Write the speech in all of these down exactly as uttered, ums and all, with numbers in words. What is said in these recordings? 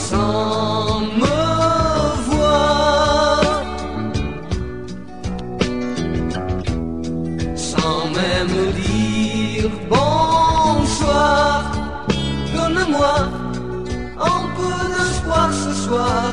sans me voir, sans même dire bonsoir. Donne-moi un peu d'espoir ce soir.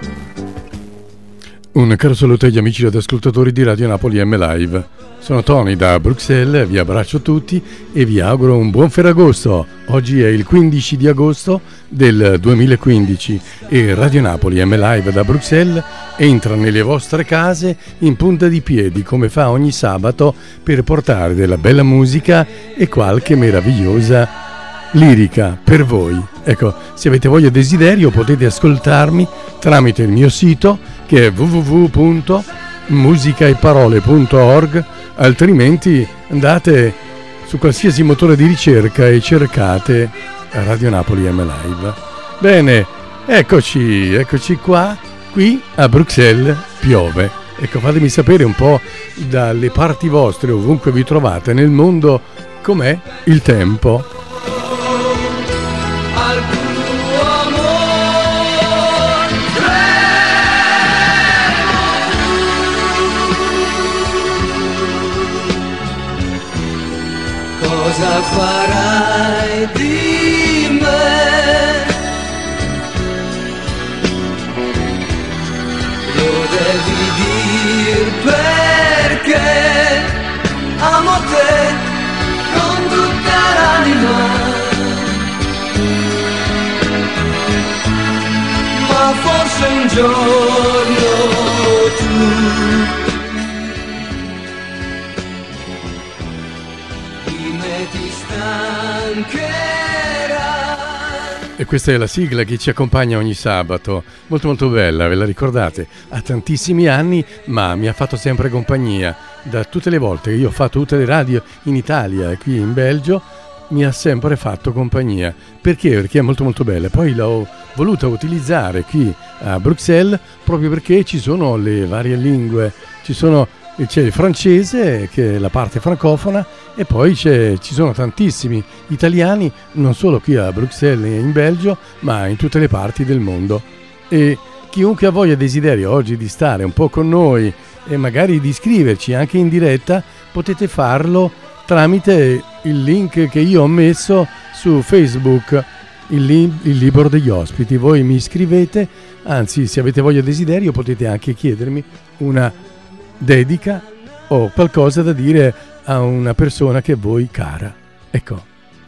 Un caro saluto agli amici ed ascoltatori di Radio Napoli M Live. Sono Tony da Bruxelles, vi abbraccio tutti e vi auguro un buon Ferragosto. Oggi è il quindici di agosto del duemilaquindici e Radio Napoli M Live da Bruxelles entra nelle vostre case in punta di piedi come fa ogni sabato per portare della bella musica e qualche meravigliosa lirica per voi. Ecco, se avete voglia e desiderio potete ascoltarmi tramite il mio sito che è w w w punto musicaeparole punto org, altrimenti andate su qualsiasi motore di ricerca e cercate Radio Napoli M Live. Bene, eccoci, eccoci qua, qui a Bruxelles piove. Ecco, fatemi sapere un po' dalle parti vostre, ovunque vi trovate nel mondo, com'è il tempo. Cosa farai di me? Lo devi dir perché amo te con tutta l'anima, ma forse un giorno tu e questa è la sigla che ci accompagna ogni sabato, molto molto bella, ve la ricordate? Ha tantissimi anni, ma mi ha fatto sempre compagnia. Da tutte le volte che io ho fatto tutte le radio in Italia e qui in Belgio, mi ha sempre fatto compagnia. Perché? Perché è molto molto bella. Poi l'ho voluta utilizzare qui a Bruxelles proprio perché ci sono le varie lingue, ci sono... c'è il francese che è la parte francofona e poi c'è, ci sono tantissimi italiani non solo qui a Bruxelles e in Belgio ma in tutte le parti del mondo, e chiunque ha voglia e desiderio oggi di stare un po' con noi e magari di iscriverci anche in diretta potete farlo tramite il link che io ho messo su Facebook, il, li- il libro degli ospiti. Voi mi iscrivete, anzi se avete voglia e desiderio potete anche chiedermi una dedica o qualcosa da dire a una persona che è voi cara. Ecco.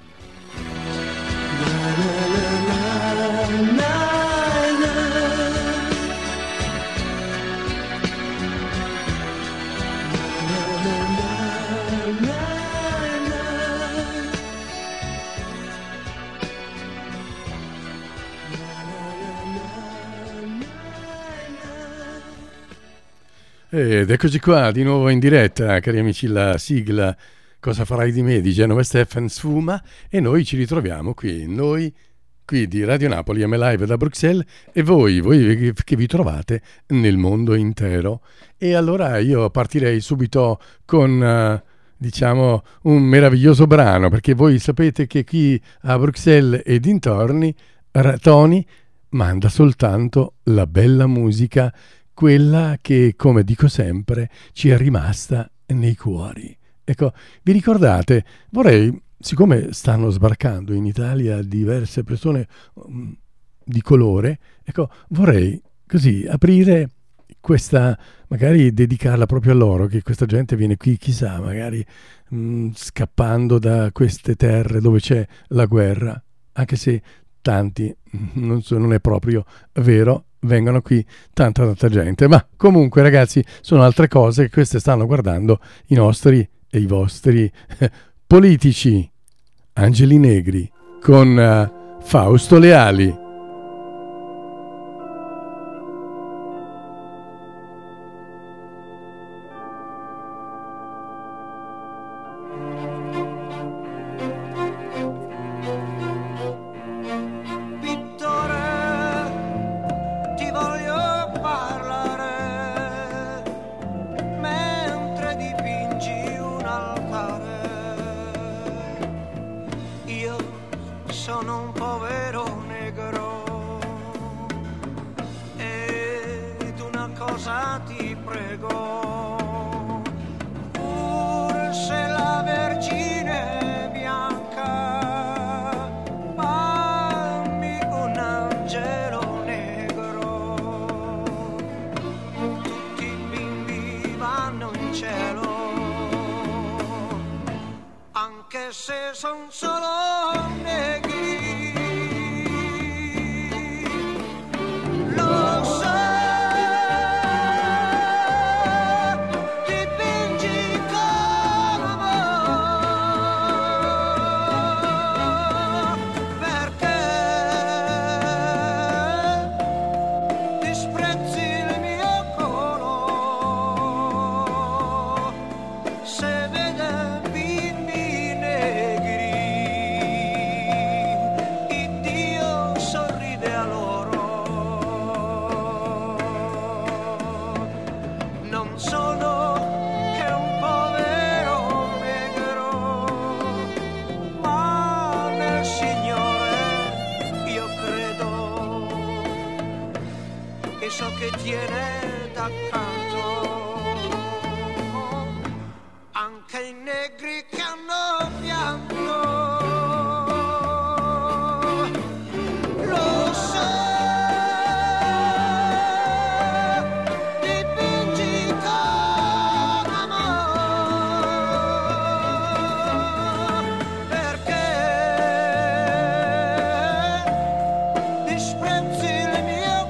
Ed eccoci qua di nuovo in diretta, cari amici, la sigla Cosa farai di me di Genova Stefan sfuma e noi ci ritroviamo qui, noi qui di Radio Napoli M Live da Bruxelles e voi, voi che vi trovate nel mondo intero. E allora io partirei subito con uh, diciamo un meraviglioso brano, perché voi sapete che qui a Bruxelles e dintorni Tony manda soltanto la bella musica, quella che, come dico sempre, ci è rimasta nei cuori. Ecco, vi ricordate, vorrei, siccome stanno sbarcando in Italia diverse persone um, di colore, ecco, vorrei così aprire questa, magari dedicarla proprio a loro, che questa gente viene qui, chissà, magari mh, scappando da queste terre dove c'è la guerra, anche se tanti, non, so, non è proprio vero, vengono qui tanta tanta gente, ma comunque ragazzi sono altre cose che queste stanno guardando i nostri e i vostri eh, politici. Angeli Negri con uh, Fausto Leali. Sono un povero negro sposa ti prego, pur se la Vergine è bianca, fammi un angelo negro, tutti i bimbi vanno in cielo, anche se son solo negri. Lo so, dipingi con amore, perché disprezzi il mio colore, se vede bimbi negri, Iddio sorride a loro. Non sono che un povero negro, ma nel Signore io credo, e so che tiene d'accanto anche i negri che hanno pianto. Lo so, dipingi con amore, perché disprezzi il mio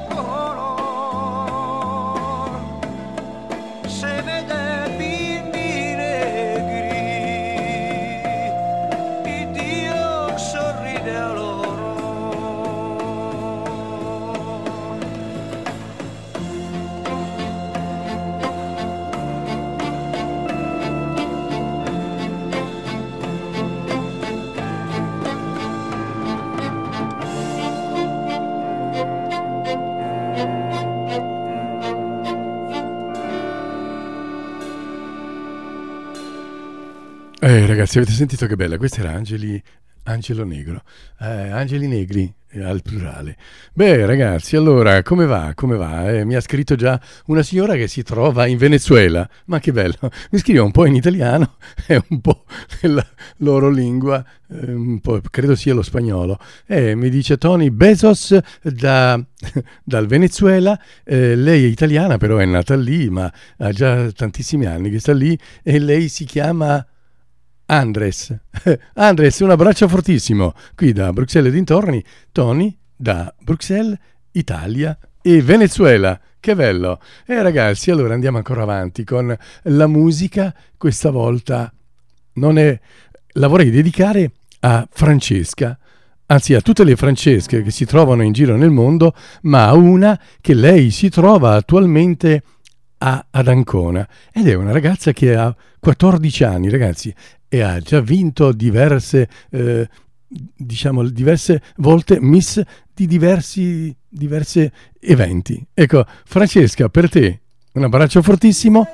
colore, se vede bimbi negri, Iddio sorride a loro. Eh, ragazzi, avete sentito che bella? Questa era Angeli, Angelo Negro, eh, Angeli Negri eh, al plurale. Beh, ragazzi, allora, come va? Come va? Eh, mi ha scritto già una signora che si trova in Venezuela, ma che bello, mi scrive un po' in italiano e un po' nella loro lingua, eh, un po', credo sia lo spagnolo, e mi dice Tony Bezos da, dal Venezuela, eh, lei è italiana, però è nata lì, ma ha già tantissimi anni che sta lì, e lei si chiama Andres. Andres, un abbraccio fortissimo qui da Bruxelles e dintorni. Tony da Bruxelles, Italia e Venezuela. Che bello! E eh, ragazzi, allora andiamo ancora avanti con la musica. Questa volta non è, la vorrei dedicare a Francesca, anzi a tutte le Francesche che si trovano in giro nel mondo, ma a una che lei si trova attualmente a, ad Ancona, ed è una ragazza che ha quattordici anni, ragazzi, e ha già vinto diverse, eh, diciamo, diverse volte Miss di diversi diversi eventi. Ecco, Francesca, per te un abbraccio fortissimo.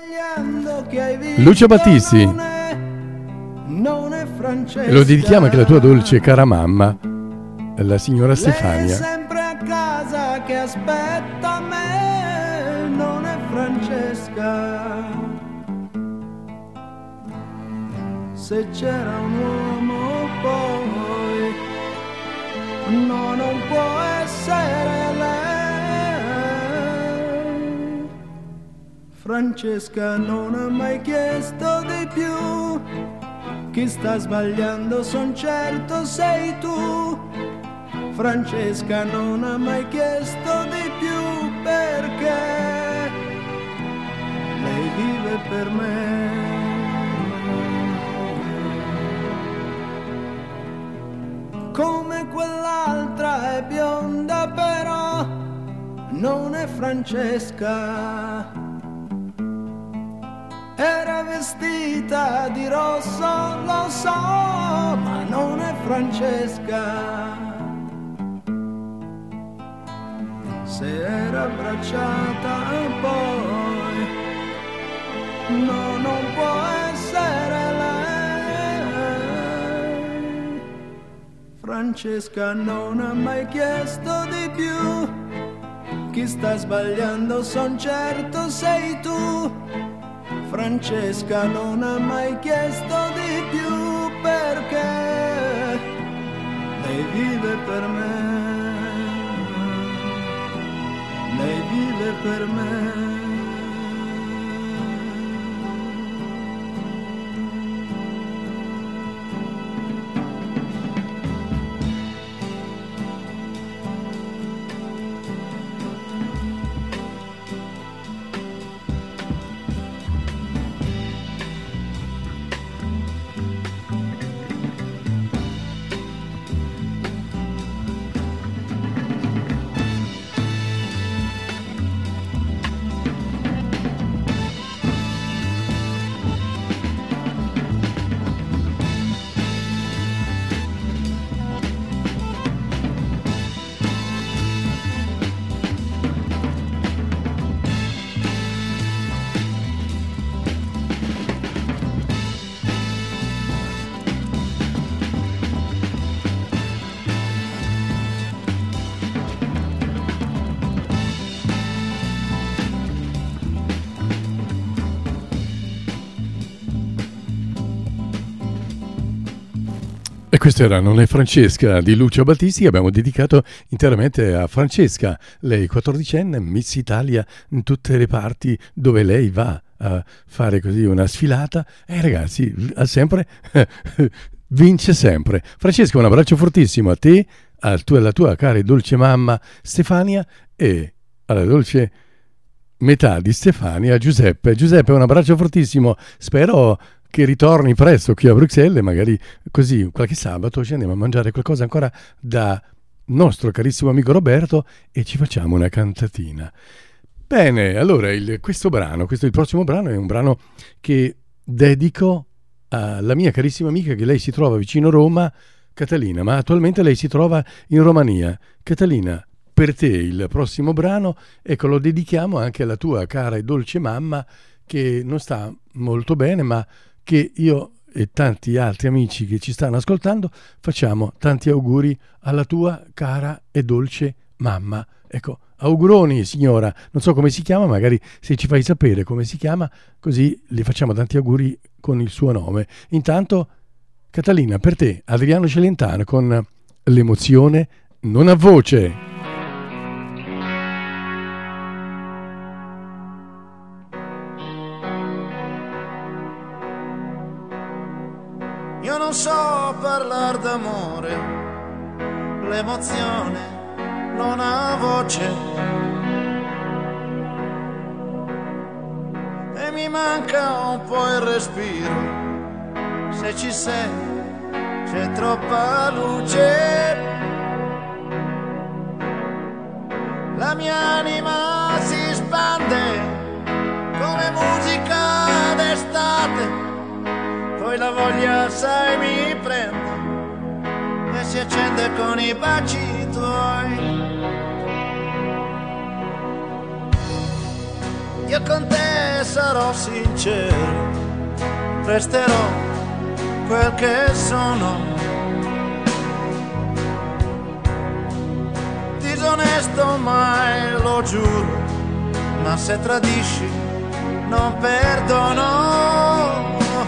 Lucio Battisti, non è Francesca, lo dedichiamo anche alla tua dolce cara mamma, la signora Stefania. Lei è sempre a casa che aspetta me, non è Francesca. Se c'era un uomo poi, no, non può essere lei. Francesca non ha mai chiesto di più, chi sta sbagliando son certo sei tu. Francesca non ha mai chiesto di più, perché lei vive per me. Come quell'altra è bionda però non è Francesca. Era vestita di rosso, lo so, ma non è Francesca. Se era abbracciata poi, no, non può essere lei. Francesca non ha mai chiesto di più, chi sta sbagliando son certo sei tu. Francesca non ha mai chiesto di più, perché lei vive per me, lei vive per me. E questo era Non è Francesca di Lucio Battisti, che abbiamo dedicato interamente a Francesca, lei quattordicenne, Miss Italia in tutte le parti dove lei va a fare così una sfilata. E ragazzi, ha sempre vince sempre. Francesca, un abbraccio fortissimo a te, al tuo, alla tua cara e dolce mamma Stefania e alla dolce metà di Stefania, Giuseppe. Giuseppe, un abbraccio fortissimo, spero che ritorni presto qui a Bruxelles, magari così qualche sabato ci andiamo a mangiare qualcosa ancora da nostro carissimo amico Roberto e ci facciamo una cantatina. Bene, allora il, questo brano, questo il prossimo brano è un brano che dedico alla mia carissima amica, che lei si trova vicino Roma, Catalina, ma attualmente lei si trova in Romania. Catalina, per te il prossimo brano, ecco, lo dedichiamo anche alla tua cara e dolce mamma, che non sta molto bene, ma che io e tanti altri amici che ci stanno ascoltando facciamo tanti auguri alla tua cara e dolce mamma. Ecco, auguroni signora, non so come si chiama, magari se ci fai sapere come si chiama, così le facciamo tanti auguri con il suo nome. Intanto, Catalina, per te Adriano Celentano con L'emozione non ha voce. Io non so parlare d'amore, l'emozione non ha voce e mi manca un po' il respiro. Se ci sei c'è troppa luce, la mia anima si spande come musica d'estate. Poi la voglia, sai, mi prende e si accende con i baci tuoi. Io con te sarò sincero, resterò quel che sono. Disonesto mai, lo giuro, ma se tradisci non perdono.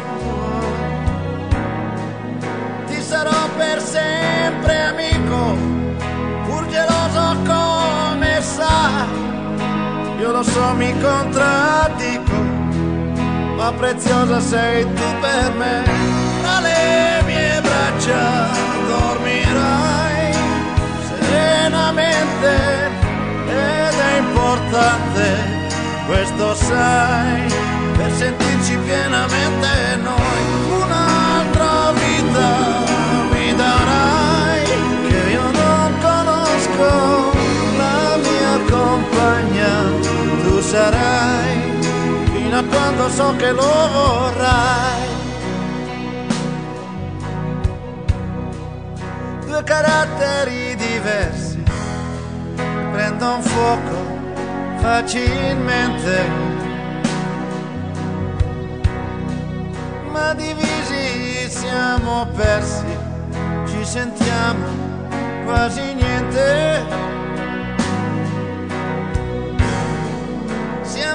Sarò per sempre amico, pur geloso come sai. Io lo so, mi contraddico, ma preziosa sei tu per me. Tra le mie braccia dormirai serenamente ed è importante, questo sai, per sentirci pienamente noi. Un'altra vita darai, che io non conosco, la mia compagna tu sarai, fino a quando so che lo vorrai. Due caratteri diversi prendono fuoco facilmente, ma divisi siamo persi, ci sentiamo quasi niente.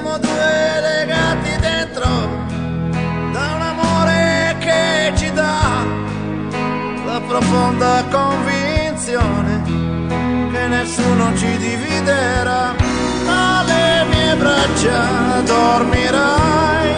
siamo due legati dentro da un amore che ci dà la profonda convinzione che nessuno ci dividerà. Alle mie braccia dormirai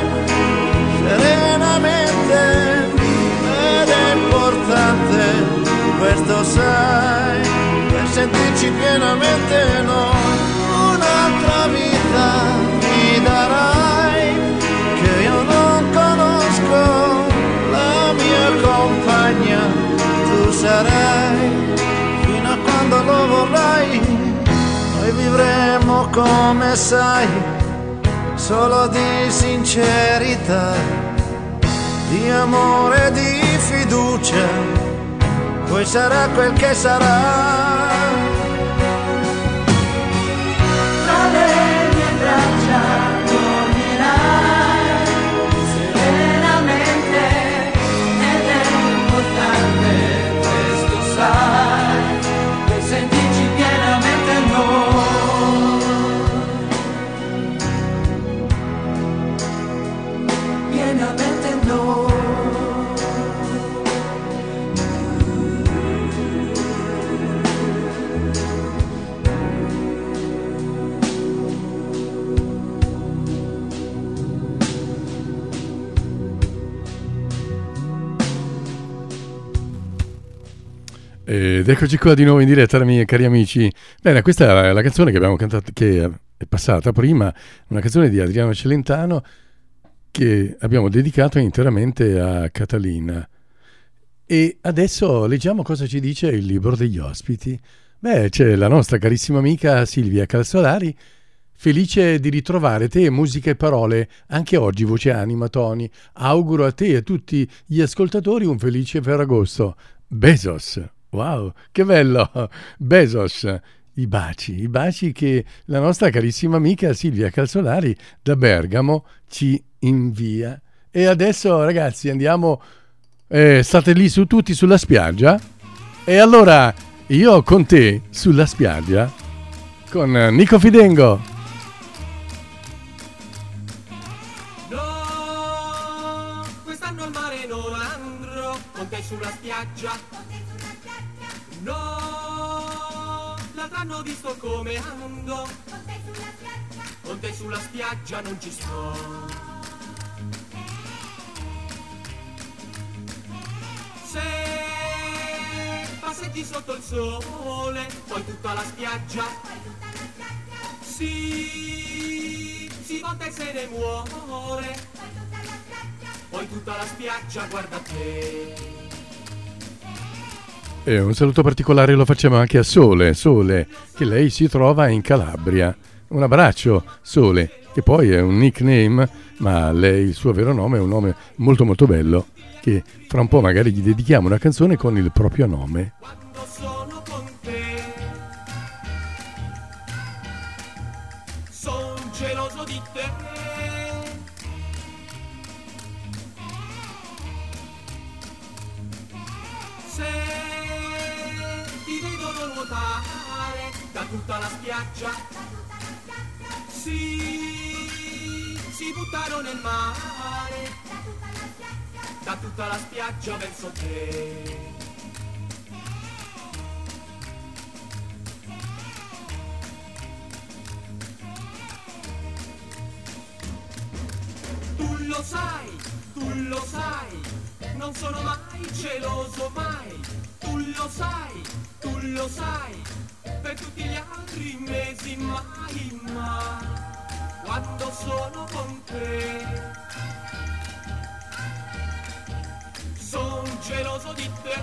serenamente ed è importante, questo sai, per sentirci pienamente noi. Un'altra vita mi darai che io non conosco, la mia compagna tu sarai fino a quando lo vorrai. Noi vivremo come sai, solo di sincerità, di amore, di fiducia, poi sarà quel che sarà. Tra le mie braccia dormirai serenamente ed è importante, questo sai, per sentirci pienamente noi, pienamente noi. Ed eccoci qua di nuovo in diretta, miei cari amici. Bene, questa è la canzone che abbiamo cantato, che è passata prima, una canzone di Adriano Celentano che abbiamo dedicato interamente a Catalina. E adesso leggiamo cosa ci dice il libro degli ospiti. Beh, c'è la nostra carissima amica Silvia Calzolari, felice di ritrovare te, musica e parole, anche oggi, voce, anima, toni. Auguro a te e a tutti gli ascoltatori un felice Ferragosto. Bezos. Wow, che bello! Bezos, i baci, i baci che la nostra carissima amica Silvia Calzolari da Bergamo ci invia. E adesso, ragazzi, andiamo, eh, state lì su tutti sulla spiaggia. E allora, io con te sulla spiaggia, con Nico Fidengo. No, quest'anno al mare non andrò, con te sulla spiaggia. No, l'altro anno visto come ando, con te sulla spiaggia non ci sto. Se passetti sotto il sole, poi tutta la spiaggia si, si volta e se ne muore, poi tutta la spiaggia guarda te. E un saluto particolare lo facciamo anche a Sole, Sole, che lei si trova in Calabria. Un abbraccio, Sole, che poi è un nickname, ma lei, il suo vero nome è un nome molto molto bello, che fra un po' magari gli dedichiamo una canzone con il proprio nome. Quando sono con te, son geloso di te. Se nuotare da tutta la spiaggia, si, si buttano nel mare, da tutta la spiaggia verso te. Tu lo sai, tu lo sai, non sono mai geloso mai, tu lo sai, tu lo sai, per tutti gli altri mesi mai, mai, quando sono con te, son geloso di te.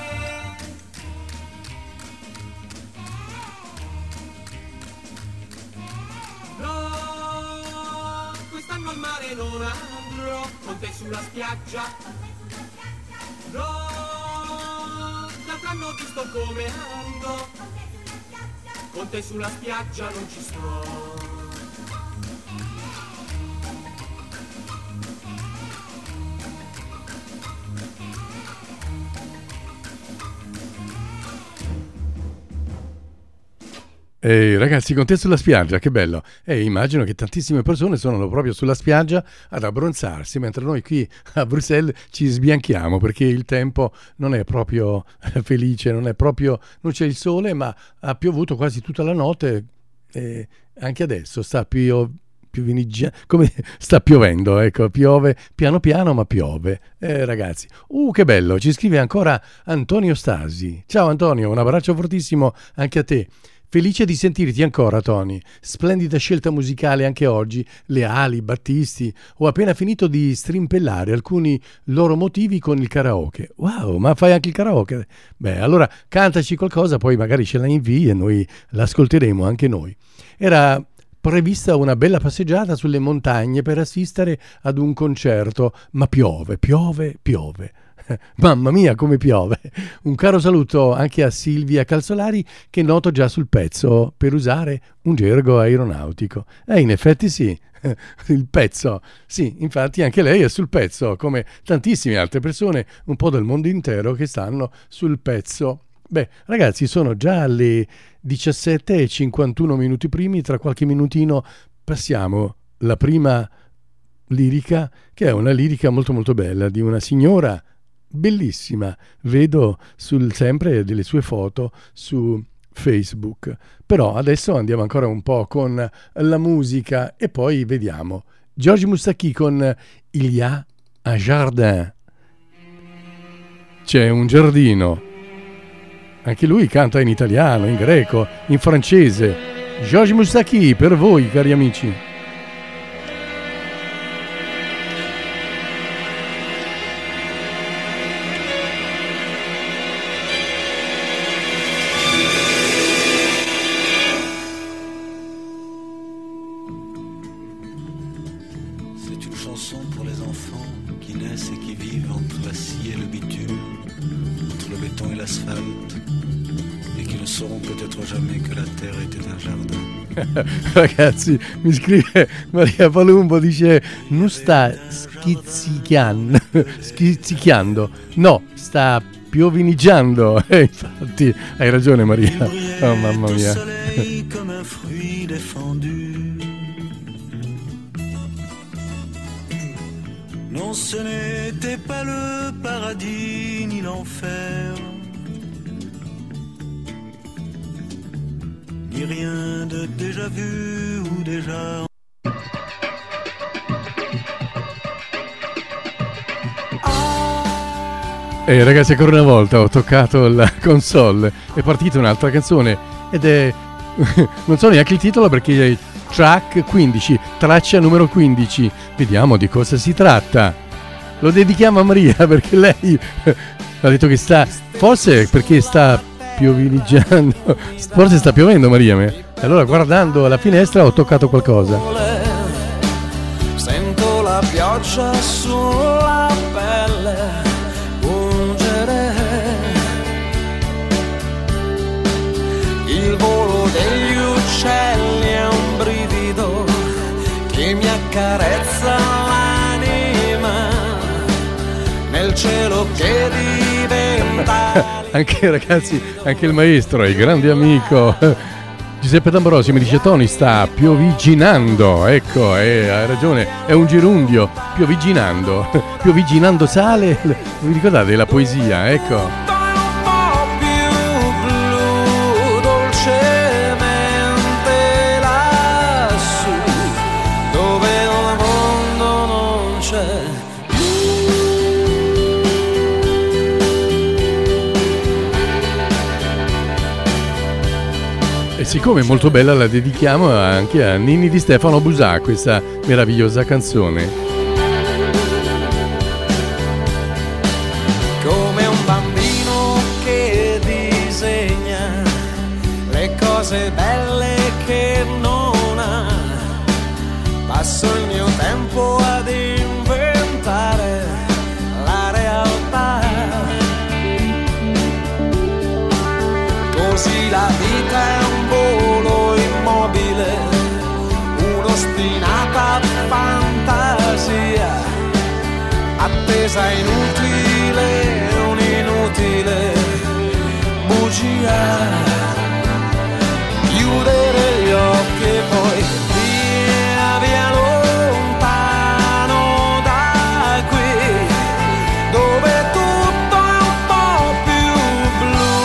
No, quest'anno al mare non andrò, con te sulla spiaggia. No, l'altro anno visto come ando, con te sulla spiaggia non ci sto. Ehi ragazzi, con te sulla spiaggia, che bello. E immagino che tantissime persone sono proprio sulla spiaggia ad abbronzarsi, mentre noi qui a Bruxelles ci sbianchiamo perché il tempo non è proprio felice, non è proprio, non c'è il sole, ma ha piovuto quasi tutta la notte e anche adesso sta pio, piovinigia, come sta piovendo, ecco, piove piano piano ma piove. Eh, ragazzi, uh che bello, ci scrive ancora Antonio Stasi. Ciao Antonio, un abbraccio fortissimo anche a te. Felice di sentirti ancora, Tony. Splendida scelta musicale anche oggi. Le Ali, Battisti. Ho appena finito di strimpellare alcuni loro motivi con il karaoke. Wow, ma fai anche il karaoke? Beh, allora cantaci qualcosa, poi magari ce la invii e noi l'ascolteremo anche noi. Era prevista una bella passeggiata sulle montagne per assistere ad un concerto, ma piove, piove, piove. Mamma mia come piove. Un caro saluto anche a Silvia Calzolari che noto già sul pezzo, per usare un gergo aeronautico. E eh, in effetti sì, il pezzo, sì, infatti anche lei è sul pezzo, come tantissime altre persone un po' del mondo intero che stanno sul pezzo. Beh, ragazzi, sono già le diciassette e cinquantuno minuti primi, tra qualche minutino passiamo la prima lirica, che è una lirica molto molto bella di una signora bellissima, vedo sul, sempre delle sue foto su Facebook. Però adesso andiamo ancora un po' con la musica e poi vediamo Georges Moustaki con Il y a un jardin. C'è un giardino. Anche lui canta in italiano, in greco, in francese. Georges Moustaki per voi, cari amici. Ragazzi, mi scrive Maria Palumbo, dice non sta schizzichiando, schizzichiando, no, sta piovineggiando. E eh, infatti hai ragione Maria. Oh mamma mia. Non, ce n'était pas le paradis ni l'enfer, ni rien de déjà vu ou déjà. E ragazzi, ancora una volta ho toccato la console, è partita un'altra canzone ed è non so neanche il titolo perché è track quindici, traccia numero quindici. Vediamo di cosa si tratta. Lo dedichiamo a Maria perché lei ha detto che sta, forse perché sta piovineggiando, forse sta piovendo Maria. E allora guardando alla finestra ho toccato qualcosa. Sento la pioggia sulla pelle pungere, il volo degli uccelli è un brivido che mi accarezza l'anima nel cielo che diventa. Anche ragazzi, anche il maestro, il grande amico Giuseppe D'Ambrosi mi dice Tony sta pioviginando, ecco, eh, hai ragione, è un gerundio, pioviginando, pioviginando sale, vi ricordate la poesia, ecco. Siccome è molto bella la dedichiamo anche a Ninni di Stefano Busà, questa meravigliosa canzone. Come un bambino che disegna le cose belle che non ha, passo il mio tempo ad inventare la realtà, così la vita è un volo immobile, un'ostinata fantasia, attesa inutile, un'inutile bugia. Chiude noi, via via lontano da qui, dove tutto è un po' più blu,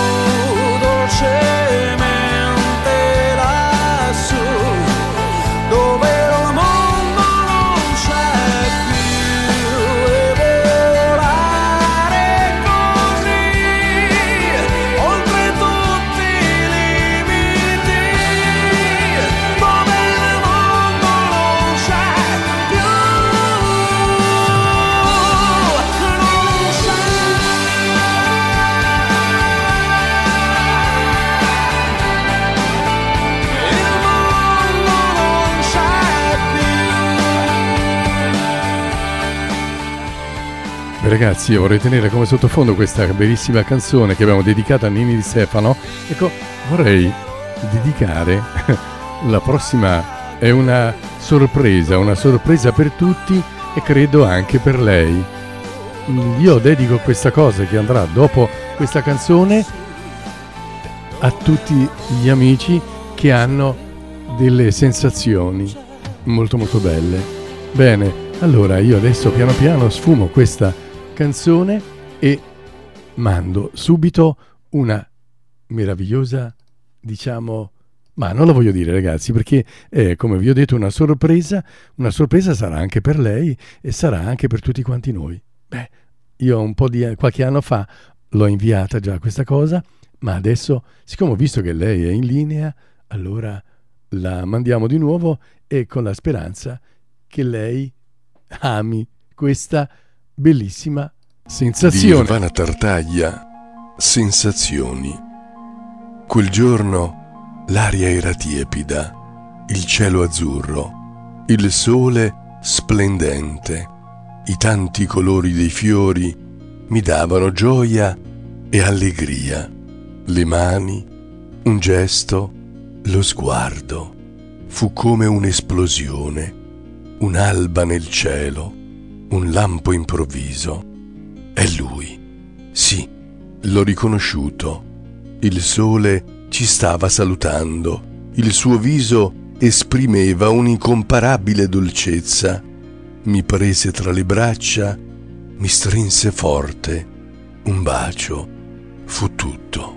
dolcemente lassù, dove il mondo non c'è più, e volare così oltre tutti i limiti, dove il mondo non c'è più, non c'è. Il mondo non c'è Beh, ragazzi, io vorrei tenere come sottofondo questa bellissima canzone che abbiamo dedicato a Nini Di Stefano. Ecco, vorrei dedicare la prossima, è una sorpresa, una sorpresa per tutti e credo anche per lei. Io dedico questa cosa che andrà dopo questa canzone a tutti gli amici che hanno delle sensazioni molto molto belle. Bene, allora io adesso piano piano sfumo questa canzone e mando subito una meravigliosa, diciamo, ma non la voglio dire, ragazzi, perché è, come vi ho detto, una sorpresa. Una sorpresa sarà anche per lei e sarà anche per tutti quanti noi. Beh, io un po' di qualche anno fa l'ho inviata già questa cosa, ma adesso, siccome ho visto che lei è in linea, allora la mandiamo di nuovo e con la speranza che lei ami questa bellissima sensazione. Di Ivana Tartaglia, Sensazioni. Quel giorno l'aria era tiepida, il cielo azzurro, il sole splendente, i tanti colori dei fiori mi davano gioia e allegria. Le mani, un gesto, lo sguardo. Fu come un'esplosione, un'alba nel cielo, un lampo improvviso. È lui. Sì, l'ho riconosciuto. Il sole ci stava salutando. Il suo viso esprimeva un'incomparabile dolcezza. Mi prese tra le braccia, mi strinse forte. Un bacio. Fu tutto.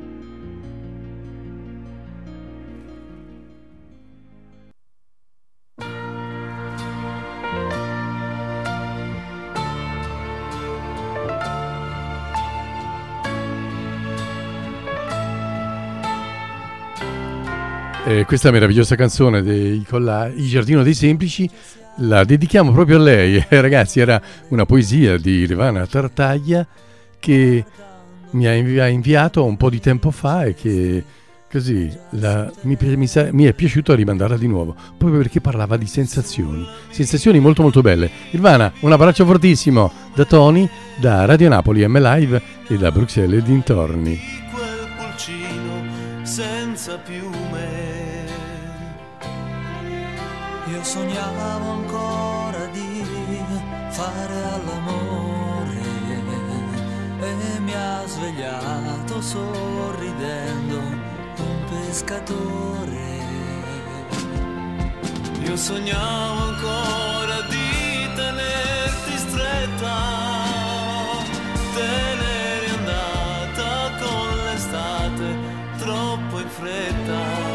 Eh, questa meravigliosa canzone dei Collà, Il giardino dei semplici, la dedichiamo proprio a lei. Eh, ragazzi, era una poesia di Ivana Tartaglia che mi ha invi- ha inviato un po' di tempo fa e che così la, mi, mi, mi è piaciuto rimandarla di nuovo, proprio perché parlava di sensazioni, sensazioni molto molto belle. Ivana, un abbraccio fortissimo da Tony, da Radio Napoli M Live e da Bruxelles e dintorni. Quel pulcino senza piume. Io sognavo ancora di fare all'amore e mi ha svegliato sorridendo un pescatore. Io sognavo ancora di tenerti stretta, te n'eri andata con l'estate troppo in fretta.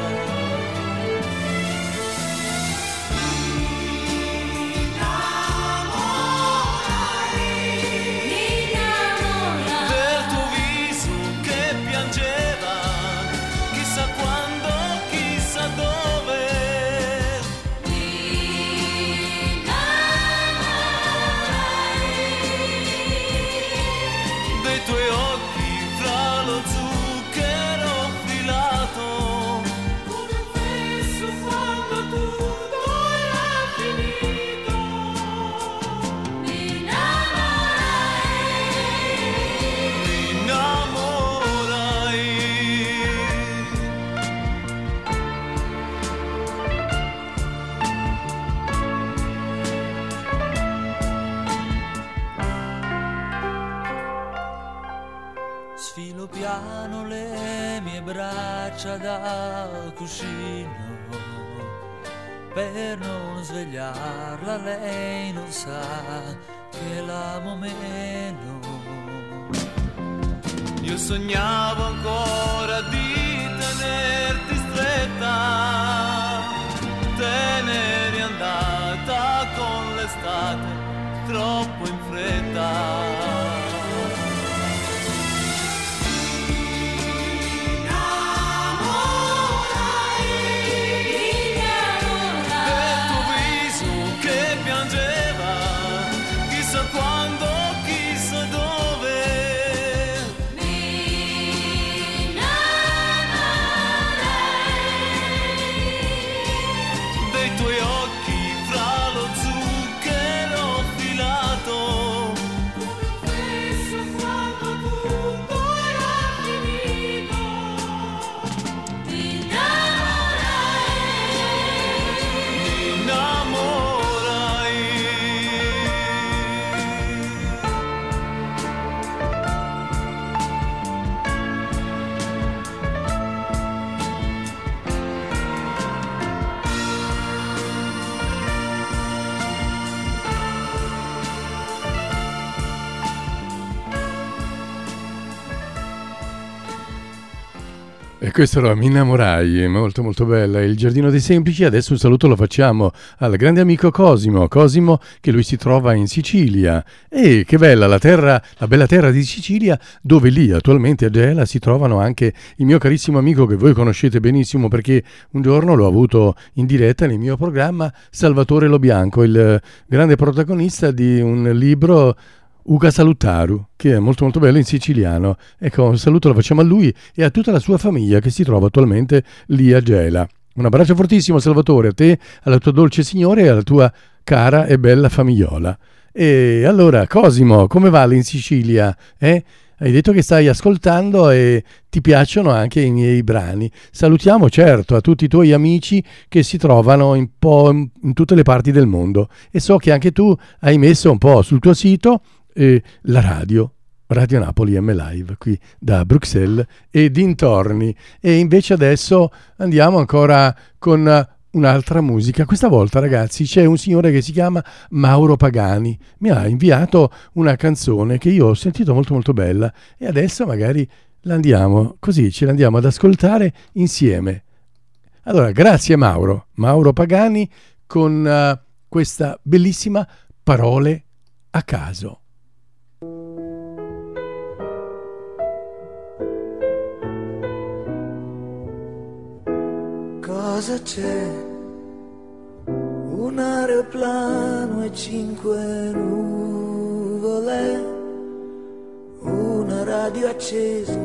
Sfilo piano le mie braccia da cuscino per non svegliarla, lei non sa che l'amo meno. Io sognavo ancora di tenerti stretta, te n'eri andata con l'estate troppo in fretta. Quando, chissà dove, mi innamorai dei tuoi occhi fra lo zucchero filato, penso quando tutto era finito, mi innamorai, mi innamorai. E questo era Mi innamorai, molto molto bella, Il giardino dei semplici. Adesso un saluto lo facciamo al grande amico Cosimo, Cosimo che lui si trova in Sicilia. E che bella la terra, la bella terra di Sicilia, dove lì attualmente a Gela si trovano anche il mio carissimo amico che voi conoscete benissimo perché un giorno l'ho avuto in diretta nel mio programma, Salvatore Lo Bianco, il grande protagonista di un libro Uga Salutaru, che è molto molto bello in siciliano. Ecco, un saluto lo facciamo a lui e a tutta la sua famiglia che si trova attualmente lì a Gela. Un abbraccio fortissimo Salvatore, a te, alla tua dolce signora e alla tua cara e bella famigliola. E allora Cosimo, come va lì in Sicilia? Eh? Hai detto che stai ascoltando e ti piacciono anche i miei brani. Salutiamo certo a tutti i tuoi amici che si trovano un po' in tutte le parti del mondo e so che anche tu hai messo un po' sul tuo sito E la radio, Radio Napoli M Live, qui da Bruxelles e dintorni. E invece adesso andiamo ancora con un'altra musica. Questa volta, ragazzi, c'è un signore che si chiama Mauro Pagani. Mi ha inviato una canzone che io ho sentito molto molto bella e adesso magari l'andiamo, così ce l'andiamo ad ascoltare insieme. Allora, grazie Mauro. Mauro Pagani con uh, questa bellissima Parole a caso. Cosa c'è? Un aeroplano e cinque nuvole, una radio accesa,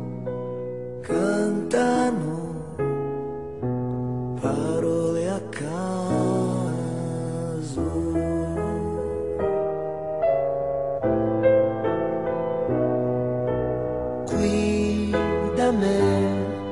cantano parole a caso. Qui da me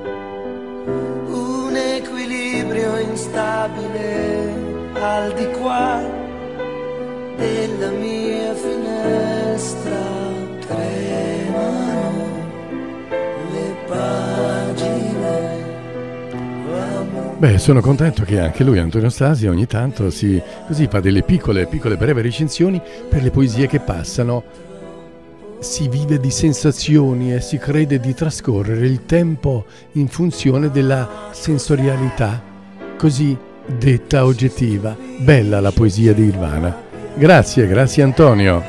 instabile al di qua della mia finestra, tremano le pagine. Beh, sono contento che anche lui, Antonio Stasi, ogni tanto si, così fa delle piccole, piccole breve recensioni per le poesie che passano. Si vive di sensazioni e si crede di trascorrere il tempo in funzione della sensorialità, così detta oggettiva. Bella la poesia di Irvana. Grazie, grazie Antonio.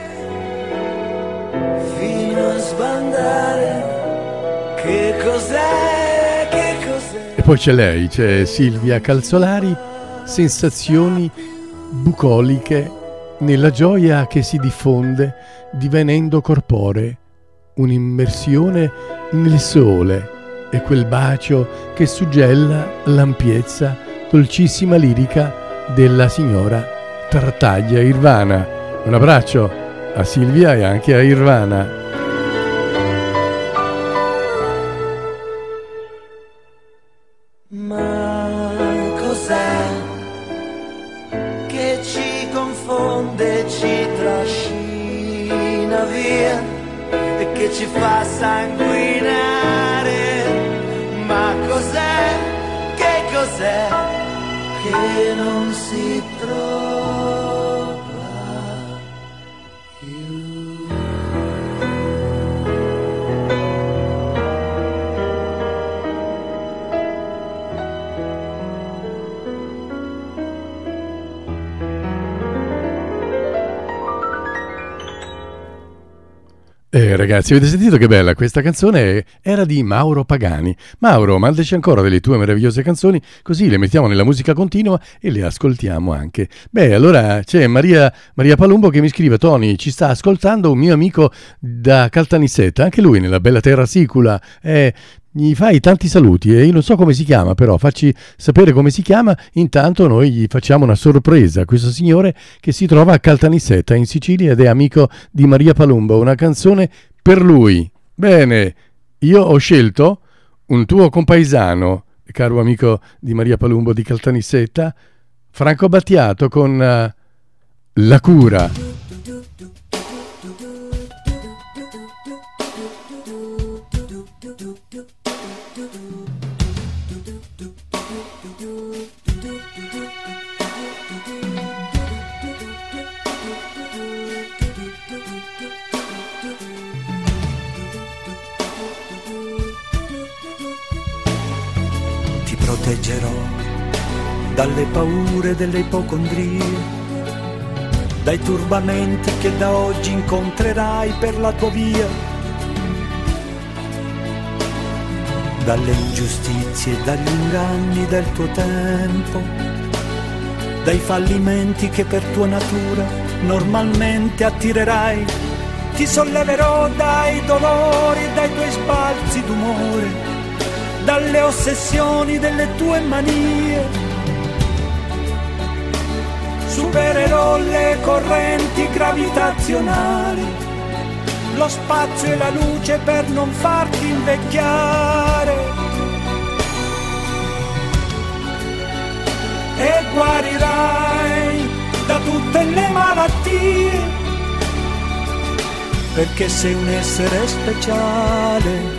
Fino a sbandare, che cos'è, che cos'è? E poi c'è lei, c'è Silvia Calzolari, sensazioni bucoliche nella gioia che si diffonde divenendo corporee, un'immersione nel sole e quel bacio che suggella l'ampiezza dolcissima lirica della signora Tartaglia Irvana. Un abbraccio a Silvia e anche a Irvana. Ma cos'è che ci confonde, ci trascina via e che ci fa sanguinare? Ma cos'è, che cos'è? che non si trova più. Eh, ragazzi, avete sentito che bella questa canzone? Era di Mauro Pagani. Mauro, mandaci ancora delle tue meravigliose canzoni, così le mettiamo nella musica continua e le ascoltiamo anche. Beh, allora c'è Maria, Maria Palumbo che mi scrive: Tony, ci sta ascoltando un mio amico da Caltanissetta, anche lui nella bella terra sicula. Eh, gli fai tanti saluti e io non so come si chiama, però facci sapere come si chiama. Intanto noi gli facciamo una sorpresa a questo signore che si trova a Caltanissetta in Sicilia ed è amico di Maria Palumbo, una canzone per lui. Bene, io ho scelto un tuo compaesano, caro amico di Maria Palumbo di Caltanissetta, Franco Battiato, con uh, La cura. Proteggerò dalle paure delle ipocondrie, dai turbamenti che da oggi incontrerai per la tua via, dalle ingiustizie e dagli inganni del tuo tempo, dai fallimenti che per tua natura normalmente attirerai. Ti solleverò dai dolori e dai tuoi sbalzi d'umore, dalle ossessioni delle tue manie. Supererò le correnti gravitazionali, lo spazio e la luce per non farti invecchiare. E guarirai da tutte le malattie, perché sei un essere speciale.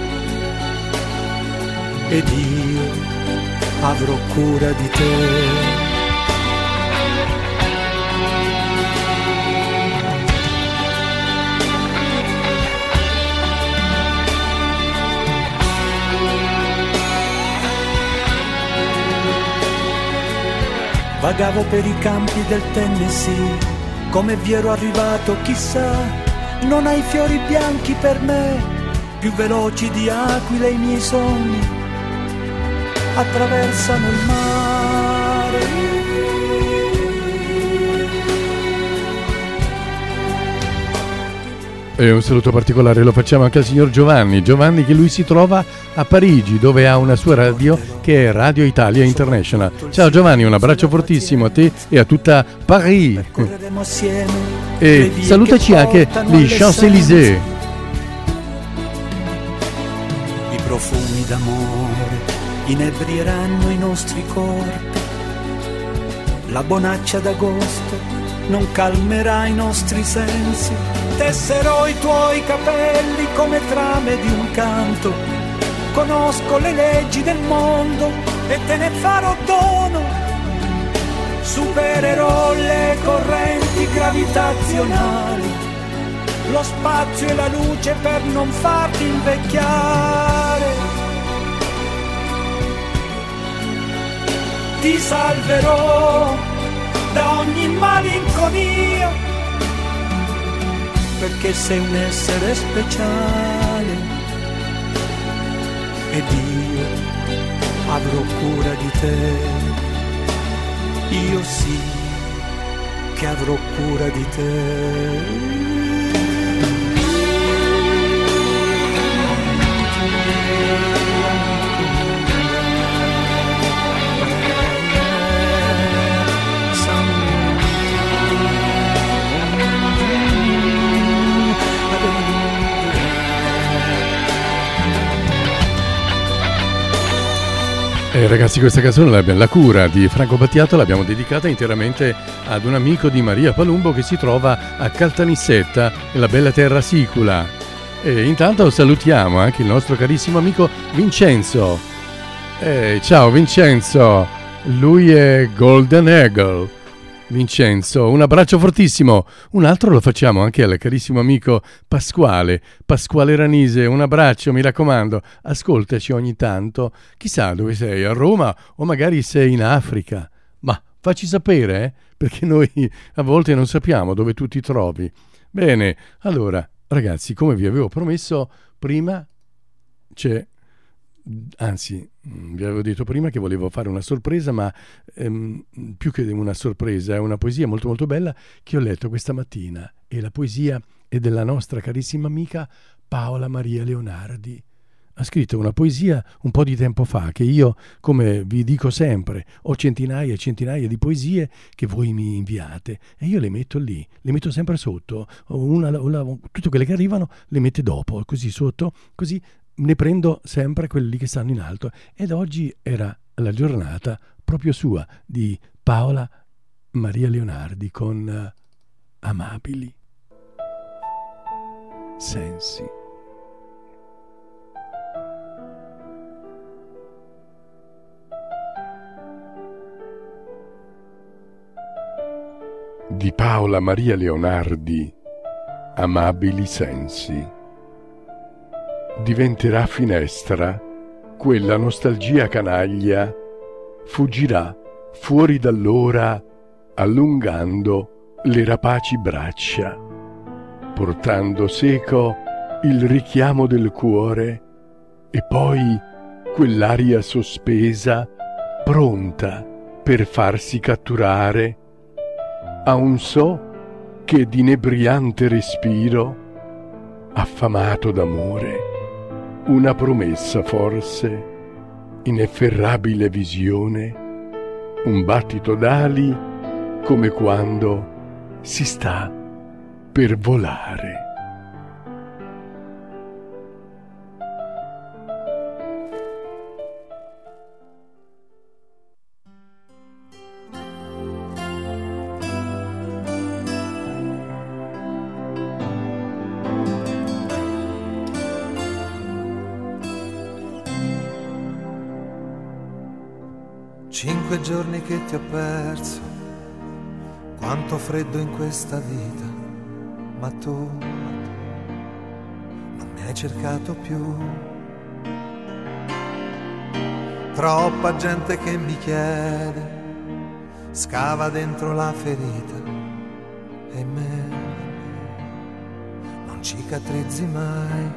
Ed io avrò cura di te. Vagavo per i campi del Tennessee, come vi ero arrivato chissà. Non hai fiori bianchi per me, più veloci di aquile i miei sogni attraversano il mare. E un saluto particolare lo facciamo anche al signor Giovanni. Giovanni che lui si trova a Parigi, dove ha una sua radio che è Radio Italia International. Ciao Giovanni, un abbraccio fortissimo a te e a tutta Paris. E salutaci anche gli Champs-Élysées. I profumi d'amore inebrieranno i nostri corpi, la bonaccia d'agosto non calmerà i nostri sensi. Tesserò i tuoi capelli come trame di un canto, conosco le leggi del mondo e te ne farò dono. Supererò le correnti gravitazionali, lo spazio e la luce per non farti invecchiare. Ti salverò da ogni malinconia, perché sei un essere speciale. Ed io avrò cura di te. Io sì che avrò cura di te. Eh, ragazzi, questa canzone, l'abbiamo, La cura di Franco Battiato, l'abbiamo dedicata interamente ad un amico di Maria Palumbo che si trova a Caltanissetta, nella bella terra sicula. E intanto salutiamo anche il nostro carissimo amico Vincenzo. Eh, ciao Vincenzo, Lui è Golden Eagle, Vincenzo. Un abbraccio fortissimo. Un altro lo facciamo anche al carissimo amico Pasquale, Pasquale Ranise. Un abbraccio, mi raccomando, ascoltaci ogni tanto. Chissà dove sei, a Roma o magari sei in Africa. Ma facci sapere, eh? Perché noi a volte non sappiamo dove tu ti trovi. Bene, allora, ragazzi, come vi avevo promesso prima, c'è... Anzi, vi avevo detto prima che volevo fare una sorpresa, ma ehm, più che una sorpresa, è una poesia molto molto bella che ho letto questa mattina, e la poesia è della nostra carissima amica Paola Maria Leonardi. Ha scritto una poesia un po' di tempo fa, che io, come vi dico sempre, ho centinaia e centinaia di poesie che voi mi inviate e io le metto lì, le metto sempre sotto, una, una, tutte quelle che arrivano le mette dopo, così sotto, così ne prendo sempre quelli che stanno in alto. Ed oggi era la giornata proprio sua, di Paola Maria Leonardi, con uh, Amabili sensi. Di Paola Maria Leonardi, Amabili sensi. Diventerà finestra quella nostalgia canaglia, fuggirà fuori dall'ora allungando le rapaci braccia, portando seco il richiamo del cuore, e poi quell'aria sospesa pronta per farsi catturare a un so che d'inebriante respiro, affamato d'amore, una promessa forse, inefferrabile visione, un battito d'ali come quando si sta per volare. Cinque giorni che ti ho perso, quanto freddo in questa vita, ma tu non mi hai cercato più. Troppa gente che mi chiede, scava dentro la ferita, e me non cicatrizzi mai.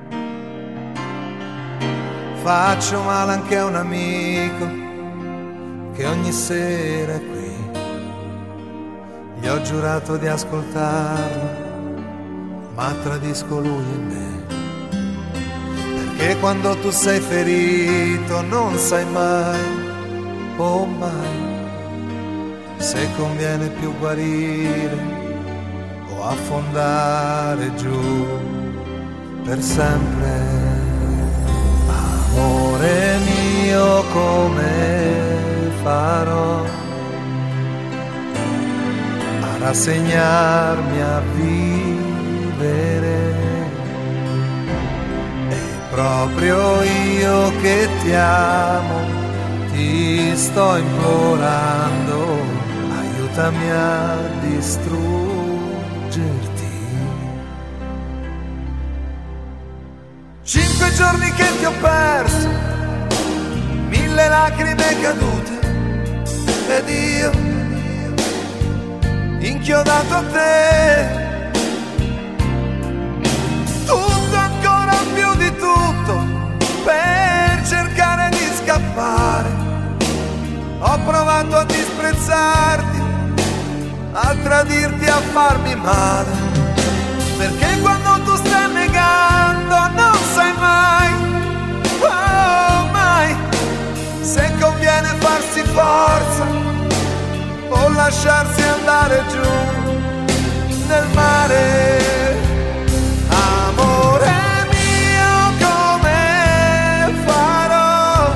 Faccio male anche a un amico che ogni sera è qui, gli ho giurato di ascoltarlo, ma tradisco lui e me, perché quando tu sei ferito non sai mai, oh mai, se conviene più guarire o affondare giù per sempre. Amore mio, come farò a rassegnarmi a vivere? E proprio io che ti amo, ti sto implorando, aiutami a distruggerti. Cinque giorni che ti ho perso, mille lacrime cadute, ed io inchiodato a te, tutto ancora più di tutto per cercare di scappare. Ho provato a disprezzarti, a tradirti, a farmi male, perché quando tu stai negando non sai mai, oh mai, se conviene farsi forza o lasciarsi andare giù nel mare. Amore mio, come farò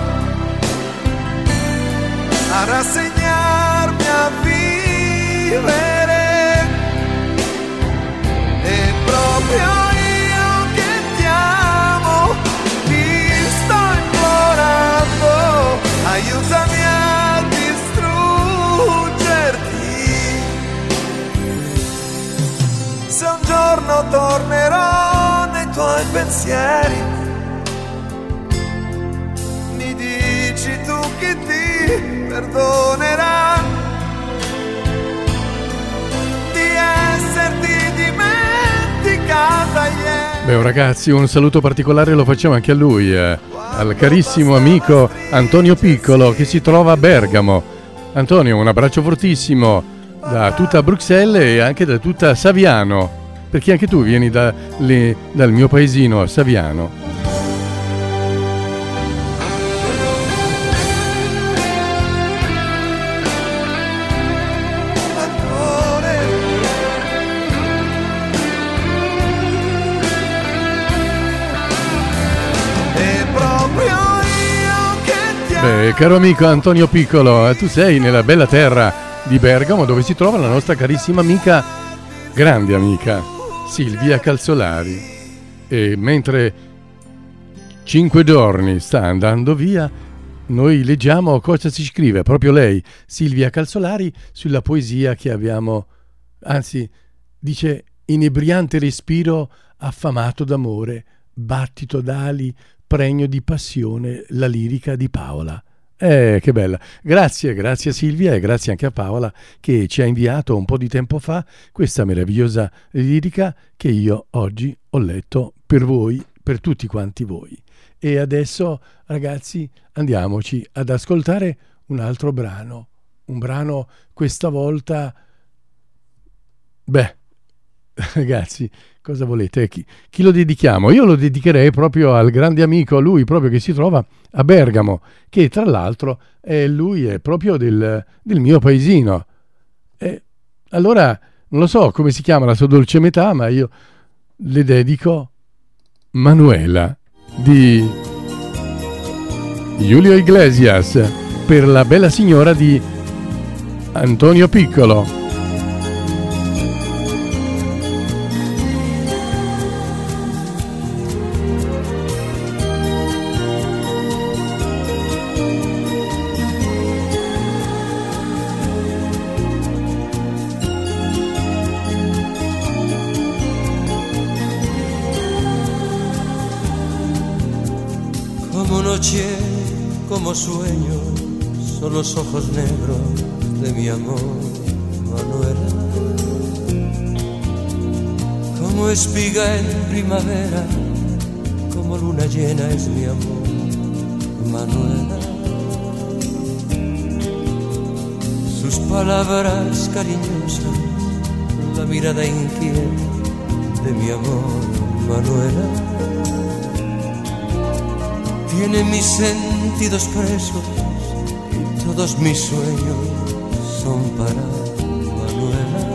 a rassegnarmi a vivere? E proprio io che ti amo, ti sto implorando, aiutami a quando tornerò nei tuoi pensieri, mi dici tu che ti perdonerà di esserti dimenticata ieri. Beh, ragazzi, un saluto particolare lo facciamo anche a lui, eh, al carissimo amico Antonio Piccolo che si trova a Bergamo. Antonio, un abbraccio fortissimo da tutta Bruxelles e anche da tutta Saviano, perché anche tu vieni da, le, dal mio paesino Saviano. Beh, caro amico Antonio Piccolo, tu sei nella bella terra di Bergamo, dove si trova la nostra carissima amica, grande amica, Silvia Calzolari. E mentre cinque giorni sta andando via, noi leggiamo cosa si scrive, proprio lei, Silvia Calzolari, sulla poesia che abbiamo, anzi, dice: inebriante respiro affamato d'amore, battito d'ali, pregno di passione, la lirica di Paola. Eh, che bella. Grazie, grazie a Silvia e grazie anche a Paola che ci ha inviato un po' di tempo fa questa meravigliosa lirica che io oggi ho letto per voi, per tutti quanti voi. E adesso, ragazzi, andiamoci ad ascoltare un altro brano. Un brano questa volta... Beh, ragazzi, cosa volete? Chi, chi lo dedichiamo? Io lo dedicherei proprio al grande amico, a lui proprio che si trova a Bergamo, che tra l'altro è, lui è proprio del, del mio paesino. E allora non lo so come si chiama la sua dolce metà, ma io le dedico Manuela di Julio Iglesias per la bella signora di Antonio Piccolo. Como sueño son los ojos negros de mi amor, Manuela. Como espiga en primavera, como luna llena es mi amor, Manuela. Sus palabras cariñosas, la mirada inquieta de mi amor, Manuela. Tiene mis sentidos presos y todos mis sueños son para Manuela.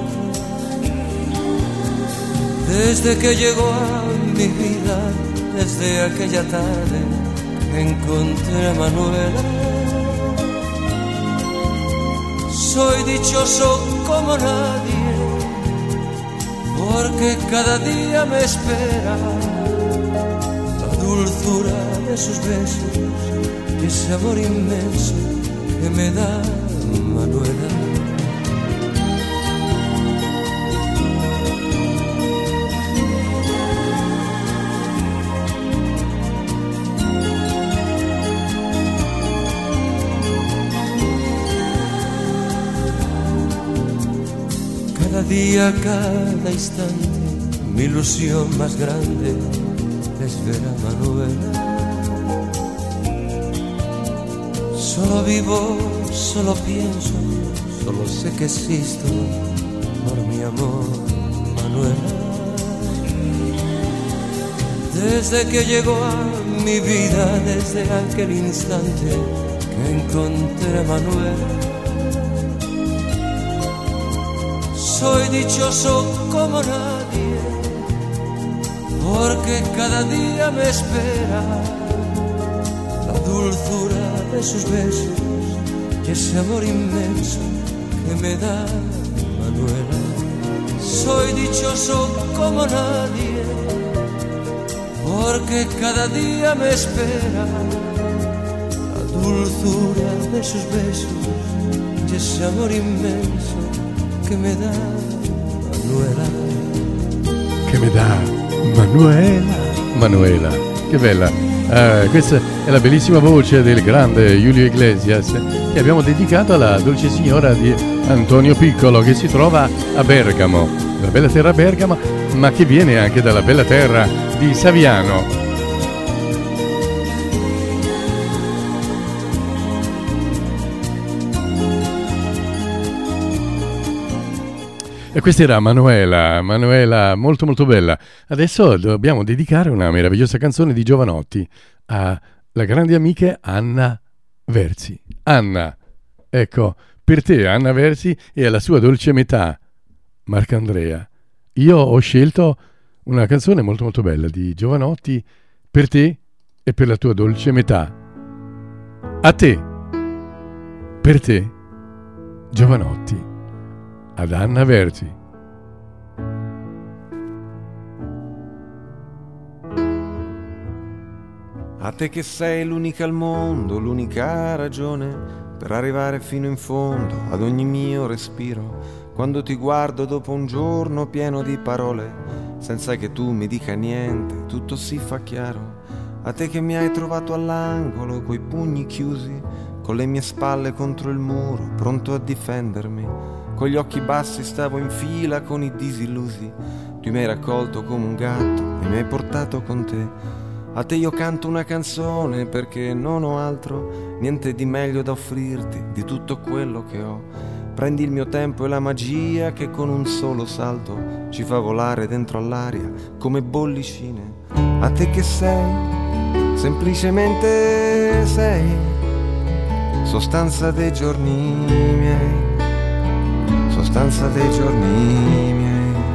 Desde que llegó a mi vida, desde aquella tarde que encontré a Manuela, soy dichoso como nadie, porque cada día me espera la dulzura de sus besos y ese amor inmenso que me da Manuela. Cada día, cada instante, mi ilusión más grande es ver a Manuela. Solo vivo, solo pienso, solo sé que existo por mi amor, Manuela. Desde que llegó a mi vida, desde aquel instante que encontré a Manuela, soy dichoso como nadie, porque cada día me espera la dulzura de sus besos y ese amor inmenso que me da Manuela. Soy dichoso como nadie, porque cada día me espera la dulzura de sus besos y ese amor inmenso que me da Manuela. Che mi da Manuela. Manuela, che bella. Uh, questa è la bellissima voce del grande Julio Iglesias che abbiamo dedicato alla dolce signora di Antonio Piccolo, che si trova a Bergamo, la bella terra Bergamo, ma che viene anche dalla bella terra di Saviano. E questa era Manuela, Manuela molto molto bella. Adesso dobbiamo dedicare una meravigliosa canzone di Jovanotti alla grande amica Anna Verzi. Anna, ecco, per te Anna Verzi e alla sua dolce metà Marcandrea. Io ho scelto una canzone molto molto bella di Jovanotti per te e per la tua dolce metà. A te, per te, Jovanotti. Ad Anna Verzi. A te che sei l'unica al mondo, l'unica ragione per arrivare fino in fondo ad ogni mio respiro. Quando ti guardo dopo un giorno pieno di parole, senza che tu mi dica niente, tutto si fa chiaro. A te che mi hai trovato all'angolo coi pugni chiusi, con le mie spalle contro il muro, pronto a difendermi. Con gli occhi bassi stavo in fila con i disillusi. Tu mi hai raccolto come un gatto e mi hai portato con te. A te io canto una canzone perché non ho altro, niente di meglio da offrirti di tutto quello che ho. Prendi il mio tempo e la magia che con un solo salto ci fa volare dentro all'aria come bollicine. A te che sei, semplicemente sei, sostanza dei giorni miei, sostanza dei giorni miei.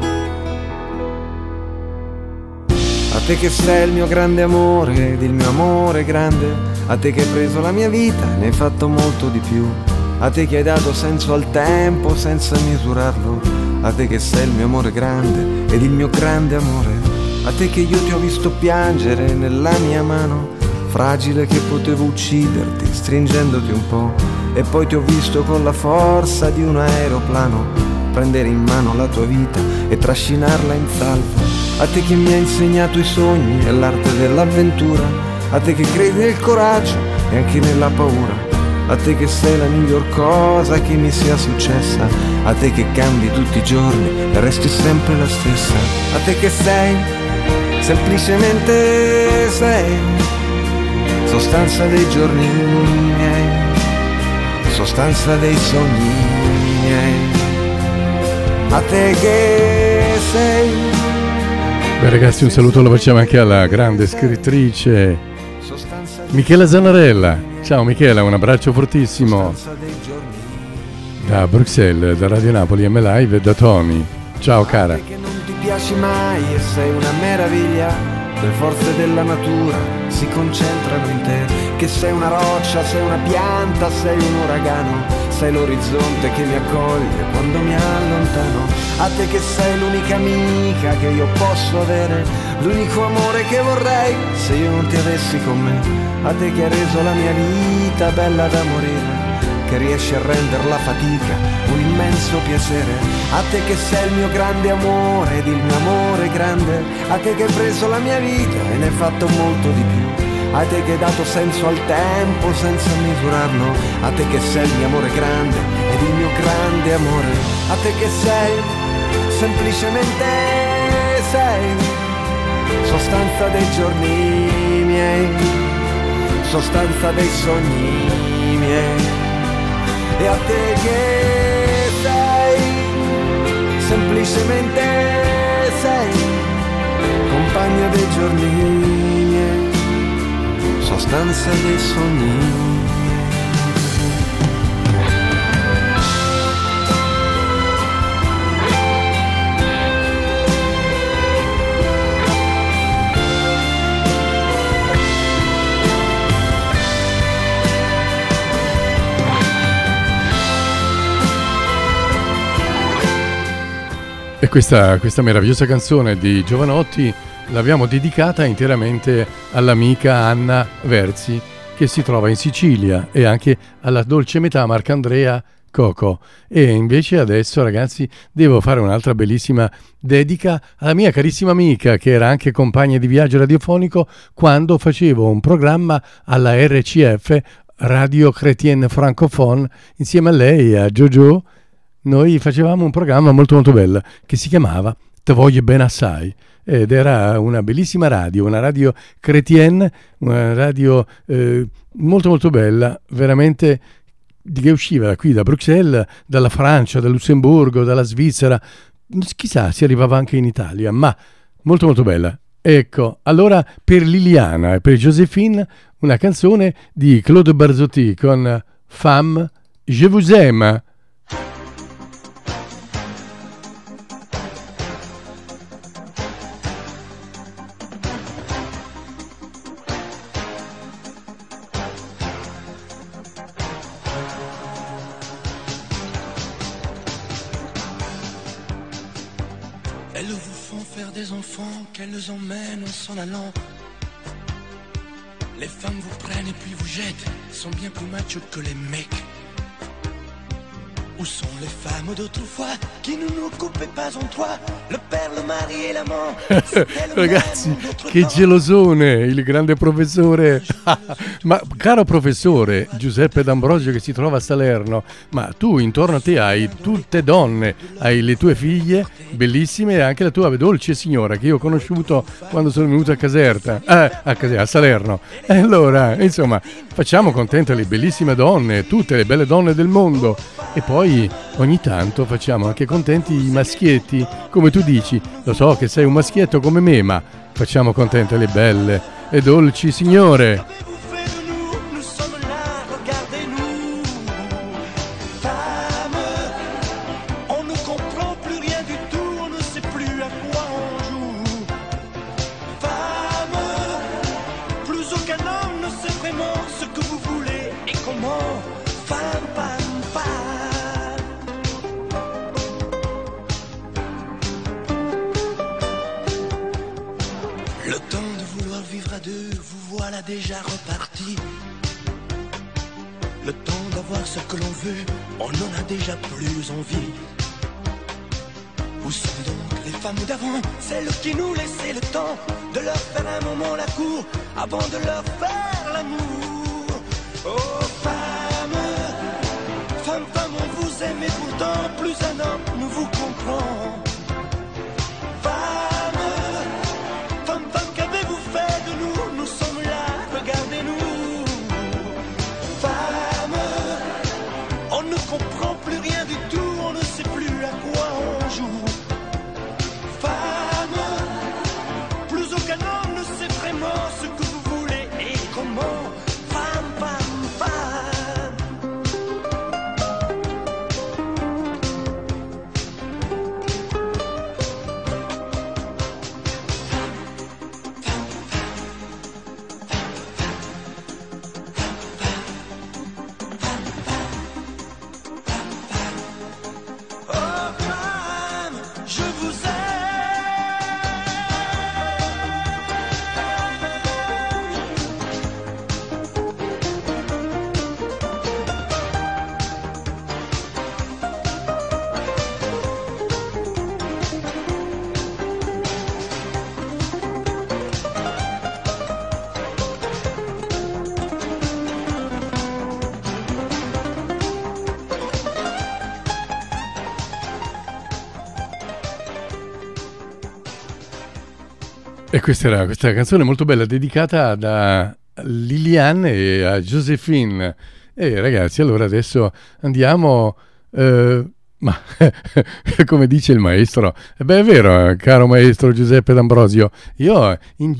A te che sei il mio grande amore ed il mio amore grande, a te che hai preso la mia vita e ne hai fatto molto di più, a te che hai dato senso al tempo senza misurarlo, a te che sei il mio amore grande ed il mio grande amore, a te che io ti ho visto piangere nella mia mano, fragile che potevo ucciderti stringendoti un po', e poi ti ho visto con la forza di un aeroplano prendere in mano la tua vita e trascinarla in salvo. A te che mi hai insegnato i sogni e l'arte dell'avventura, a te che credi nel coraggio e anche nella paura, a te che sei la miglior cosa che mi sia successa, a te che cambi tutti i giorni e resti sempre la stessa, a te che sei, semplicemente sei, sostanza dei giorni miei, sostanza dei sogni miei, a te che sei. Beh ragazzi, un saluto lo facciamo anche alla grande scrittrice Michela Zanarella. Ciao Michela, un abbraccio fortissimo da Bruxelles, da Radio Napoli M Live e da Tony. Ciao cara. Che non ti piaci mai e sei una meraviglia, le forze della natura si concentrano in te, che sei una roccia, sei una pianta, sei un uragano, sei l'orizzonte che mi accoglie quando mi allontano. A te che sei l'unica amica che io posso avere, l'unico amore che vorrei se io non ti avessi con me. A te che hai reso la mia vita bella da morire, che riesci a rendere la fatica un immenso piacere. A te che sei il mio grande amore ed il mio amore grande, a te che hai preso la mia vita e ne hai fatto molto di più, a te che hai dato senso al tempo senza misurarlo, a te che sei il mio amore grande ed il mio grande amore, a te che sei, semplicemente sei, sostanza dei giorni miei, sostanza dei sogni miei, e a te che sei, semplicemente sei, compagna dei giorni miei, sostanza dei sogni. E questa, questa meravigliosa canzone di Jovanotti l'abbiamo dedicata interamente all'amica Anna Verzi, che si trova in Sicilia, e anche alla dolce metà Marcandrea, Coco. E invece adesso, ragazzi, devo fare un'altra bellissima dedica alla mia carissima amica, che era anche compagna di viaggio radiofonico quando facevo un programma alla R C F, Radio Chrétienne Francophone. Insieme a lei e a Jojo noi facevamo un programma molto molto bello che si chiamava Te voglio ben assai, ed era una bellissima radio, una radio chrétienne, una radio eh, molto molto bella, veramente, che usciva da qui, da Bruxelles, dalla Francia, dal Lussemburgo, dalla Svizzera, chissà se arrivava anche in Italia, ma molto molto bella. Ecco, allora per Liliana e per Joséphine una canzone di Claude Barzotti con Femme, je vous aime. Qu'elles emmènent en s'en allant. Les femmes vous prennent et puis vous jettent, sont bien plus machos que les mecs. Où sont les femmes d'autrefois qui ne nous coupaient pas en trois, le père, le mari e l'amant? Ragazzi, che gelosone il grande professore. Ma caro professore Giuseppe D'Ambrosio che si trova a Salerno, ma tu intorno a te hai tutte donne, hai le tue figlie bellissime e anche la tua dolce signora che io ho conosciuto quando sono venuto a Caserta, eh, a, Caserta, a Salerno. E allora, insomma, facciamo contente le bellissime donne, tutte le belle donne del mondo, e poi ogni tanto facciamo anche contenti i maschietti, come tu dici. Lo so che sei un maschietto come me, ma facciamo contente le belle e dolci signore. Déjà reparti. Le temps d'avoir ce que l'on veut, on n'en a déjà plus envie. Où sont donc les femmes d'avant, celles qui nous laissaient le temps de leur faire un moment la cour avant de leur faire l'amour? Oh femmes, femmes, femmes, on vous aime et pourtant plus un homme ne vous comprend. E questa era questa canzone molto bella dedicata da Liliane e a Joséphine. E ragazzi, allora adesso andiamo, eh, ma come dice il maestro, beh è vero, caro maestro Giuseppe D'Ambrosio, io in,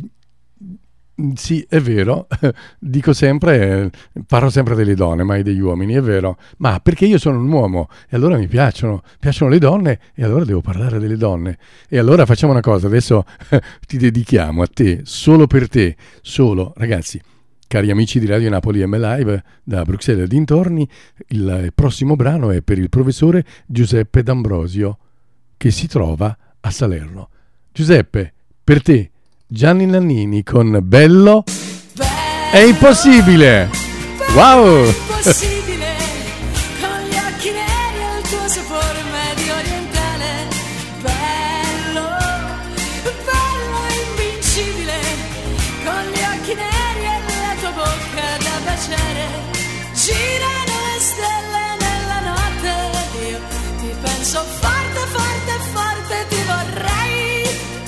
sì, è vero, dico sempre, parlo sempre delle donne, mai degli uomini, è vero, ma perché io sono un uomo e allora mi piacciono, piacciono le donne e allora devo parlare delle donne. E allora facciamo una cosa, adesso ti dedichiamo a te, solo per te, solo, ragazzi, cari amici di Radio Napoli M Live da Bruxelles e dintorni, il prossimo brano è per il professore Giuseppe D'Ambrosio che si trova a Salerno. Giuseppe, per te Gianni Nannini con Bello, Bello è impossibile. Wow! Impossibile con gli occhi neri. penso forte, forte, forte ti vorrei.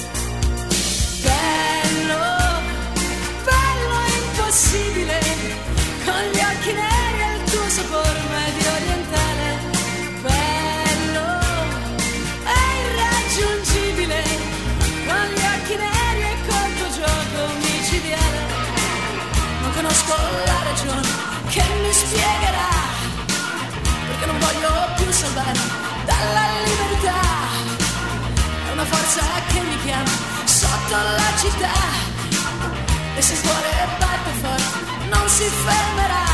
Bello, bello impossibile, con gli occhi neri e il tuo sapore medio orientale. Bello e irraggiungibile, con gli occhi neri e col tuo gioco micidiale. Non conosco la ragione che mi spiegherà perché non voglio più salvarmi dalla libertà. È una forza che mi chiama sotto la città, e se il cuore batte forte non si fermerà.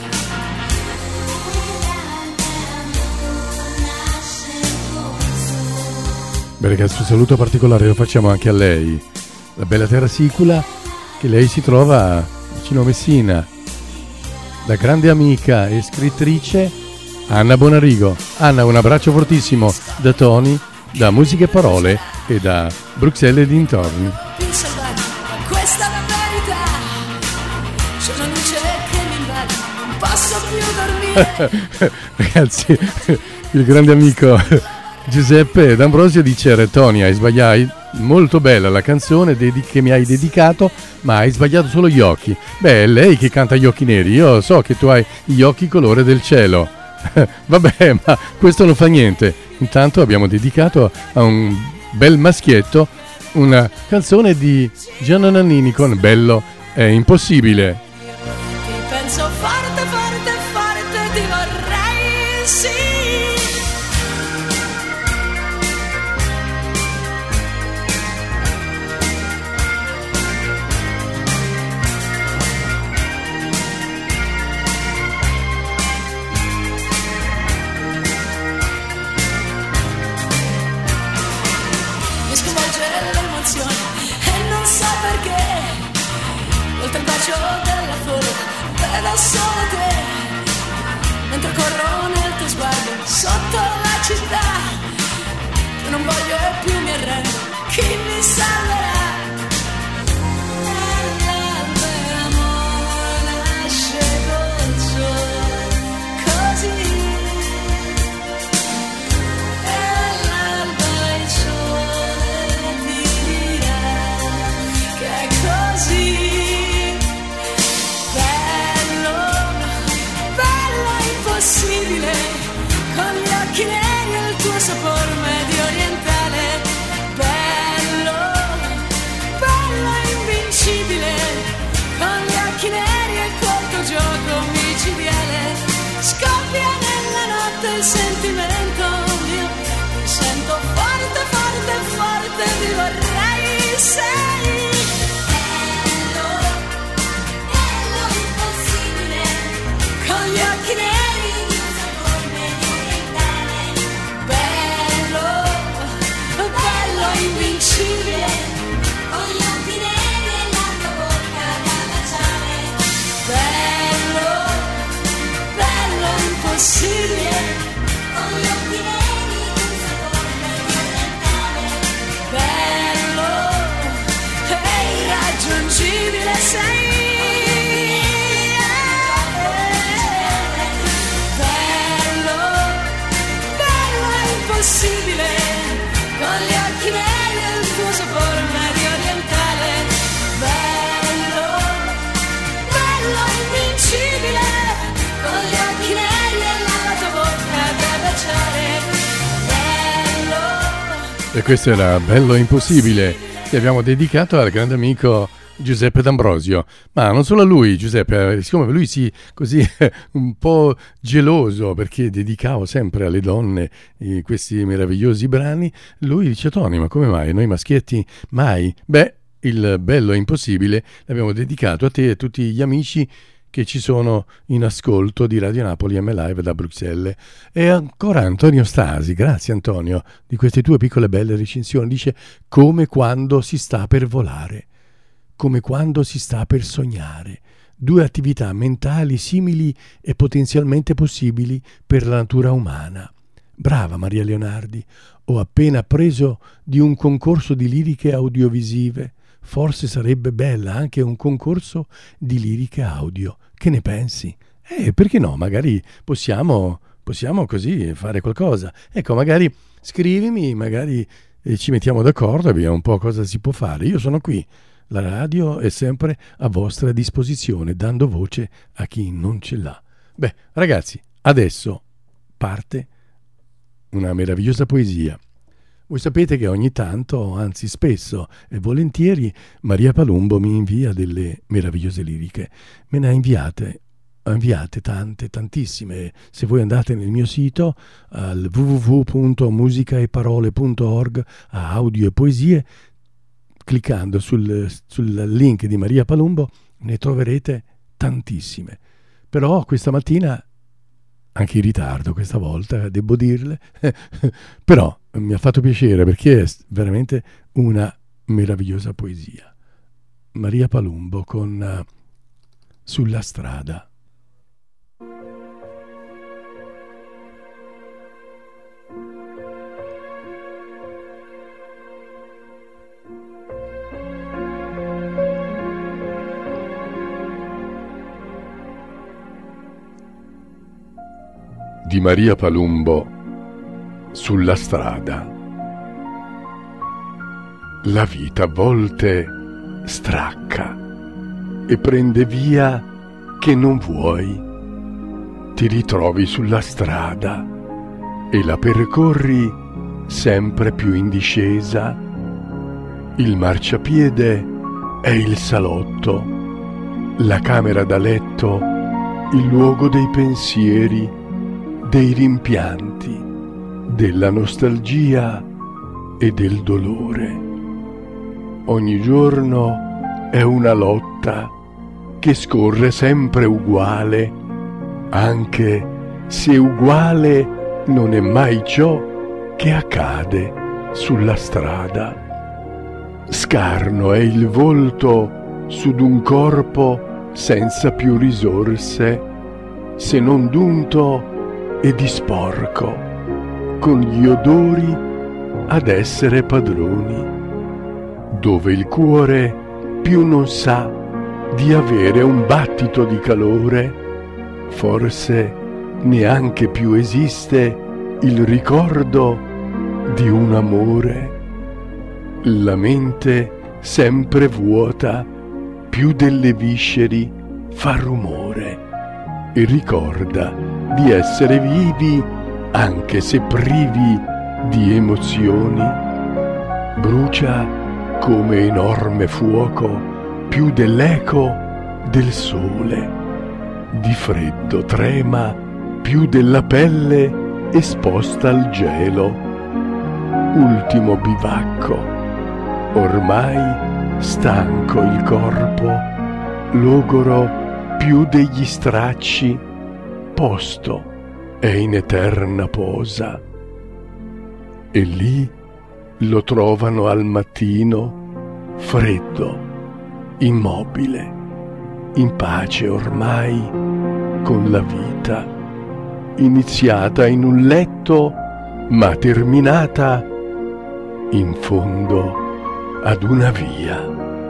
Beh ragazzi, un saluto particolare lo facciamo anche a lei, la bella Terra Sicula, che lei si trova vicino a Messina, la grande amica e scrittrice Anna Bonarigo. Anna, un abbraccio fortissimo da Tony, da Musiche e Parole e da Bruxelles e dintorni. Questa verità c'è una luce che mi invade, non posso più dormire. Ragazzi, il grande amico Giuseppe D'Ambrosio dice: Tony, hai sbagliato, molto bella la canzone dedic- che mi hai dedicato, ma hai sbagliato solo gli occhi. Beh, è lei che canta gli occhi neri, io so che tu hai gli occhi colore del cielo. Vabbè, ma questo non fa niente. Intanto abbiamo dedicato a un bel maschietto una canzone di Gianna Nannini con Bello è impossibile. Ti penso forte, forte, forte, ti vorrei, sì. Solo te, mentre corro nel tuo sguardo sotto la città, io non voglio più mi arrendo, chi mi salverà? L'amore nasce dolce così, e l'alba il sole ti dirà che è così. Possibile, con gli occhi neri e il tuo sapore medio orientale. Bello, bello invincibile, con gli occhi neri e col tuo gioco micidiale. Scoppia nella notte il sentimento mio, mi sento forte, forte, forte, ti vorrei, sei. Bello, bello impossibile, con gli occhi neri. Invincibile, con gli occhi neri e la tua bocca da baciare. Bello, bello impossibile, con gli occhi neri e un sapore orientale. Bello e irraggiungibile sei. Bello, bello impossibile, con gli occhi neri e il tuo sapore medio orientale. Bello, bello invincibile, con gli occhi neri e la tua bocca da baciare. Bello. E questo era Bello impossibile, che abbiamo dedicato al grande amico Giuseppe D'Ambrosio. Ma non solo a lui, Giuseppe, siccome lui si così un po' geloso perché dedicavo sempre alle donne eh, questi meravigliosi brani, lui dice: Tony, ma come mai noi maschietti mai? Beh, il Bello impossibile l'abbiamo dedicato a te e a tutti gli amici che ci sono in ascolto di Radio Napoli M Live da Bruxelles. E ancora Antonio Stasi, grazie Antonio di queste tue piccole belle recensioni, dice: come quando si sta per volare, come quando si sta per sognare, due attività mentali simili e potenzialmente possibili per la natura umana. Brava Maria Leonardi, ho appena appreso di un concorso di liriche audiovisive, forse sarebbe bella anche un concorso di liriche audio. Che ne pensi? Eh, perché no? Magari possiamo possiamo così fare qualcosa. Ecco, magari scrivimi, magari eh, ci mettiamo d'accordo e vediamo un po' cosa si può fare. Io sono qui, la radio è sempre a vostra disposizione, dando voce a chi non ce l'ha. Beh, ragazzi, adesso parte una meravigliosa poesia. Voi sapete che ogni tanto, anzi spesso e volentieri, Maria Palumbo mi invia delle meravigliose liriche. Me ne ha inviate, inviate tante, tantissime. Se voi andate nel mio sito, al w w w punto musicaeparole punto org, a audio e poesie, cliccando sul, sul link di Maria Palumbo, ne troverete tantissime. Però questa mattina, anche in ritardo questa volta, devo dirle, però mi ha fatto piacere perché è veramente una meravigliosa poesia. Maria Palumbo con uh, Sulla strada. Di Maria Palumbo, Sulla strada. La vita a volte stracca e prende via che non vuoi. Ti ritrovi sulla strada e la percorri sempre più in discesa. Il marciapiede è il salotto, la camera da letto, il luogo dei pensieri, dei rimpianti, della nostalgia e del dolore. Ogni giorno è una lotta che scorre sempre uguale, anche se uguale non è mai ciò che accade sulla strada. Scarno è il volto su d'un corpo senza più risorse, se non d'unto e di sporco, con gli odori ad essere padroni, dove il cuore più non sa di avere un battito di calore, forse neanche più esiste il ricordo di un amore. La mente sempre vuota, più delle visceri fa rumore e ricorda di essere vivi anche se privi di emozioni. Brucia come enorme fuoco più dell'eco del sole. Di freddo trema più della pelle esposta al gelo. Ultimo bivacco, ormai stanco il corpo, logoro più degli stracci, posto è in eterna posa. E lì lo trovano al mattino, freddo, immobile, in pace ormai con la vita, iniziata in un letto ma terminata in fondo ad una via.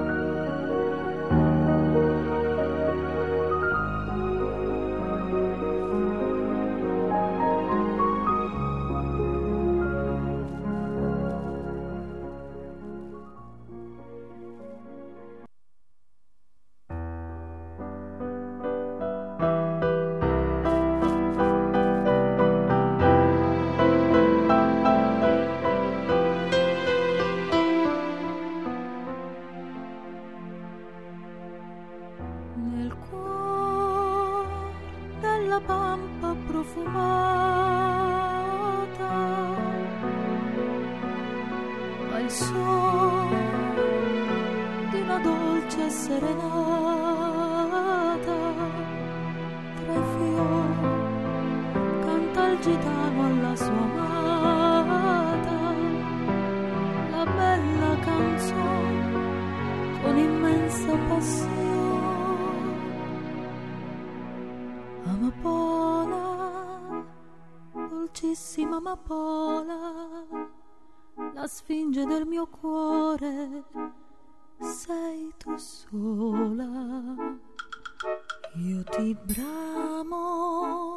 La sfinge del mio cuore sei tu sola. Io ti bramo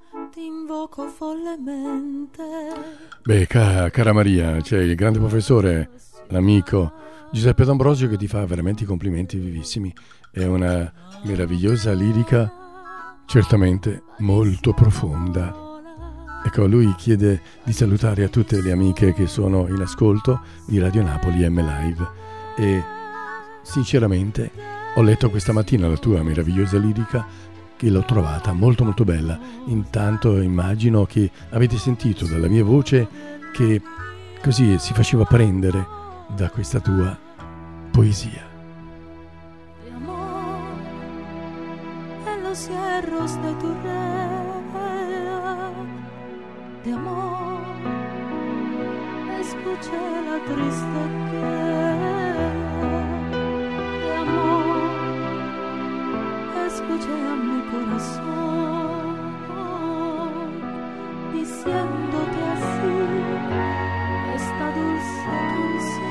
ti invoco follemente. Beh, ca- cara Maria, c'è il grande professore, l'amico Giuseppe D'Ambrosio che ti fa veramente i complimenti vivissimi. È una meravigliosa lirica, certamente molto profonda. Ecco, lui chiede di salutare a tutte le amiche che sono in ascolto di Radio Napoli M Live e sinceramente ho letto questa mattina la tua meravigliosa lirica che l'ho trovata molto molto bella. Intanto immagino che avete sentito dalla mia voce che così si faceva prendere da questa tua poesia. De amor en los hierros de tu rea, de amor escuché la triste queja, de amor escuché a mi corazón diciéndote así esta dulce canción.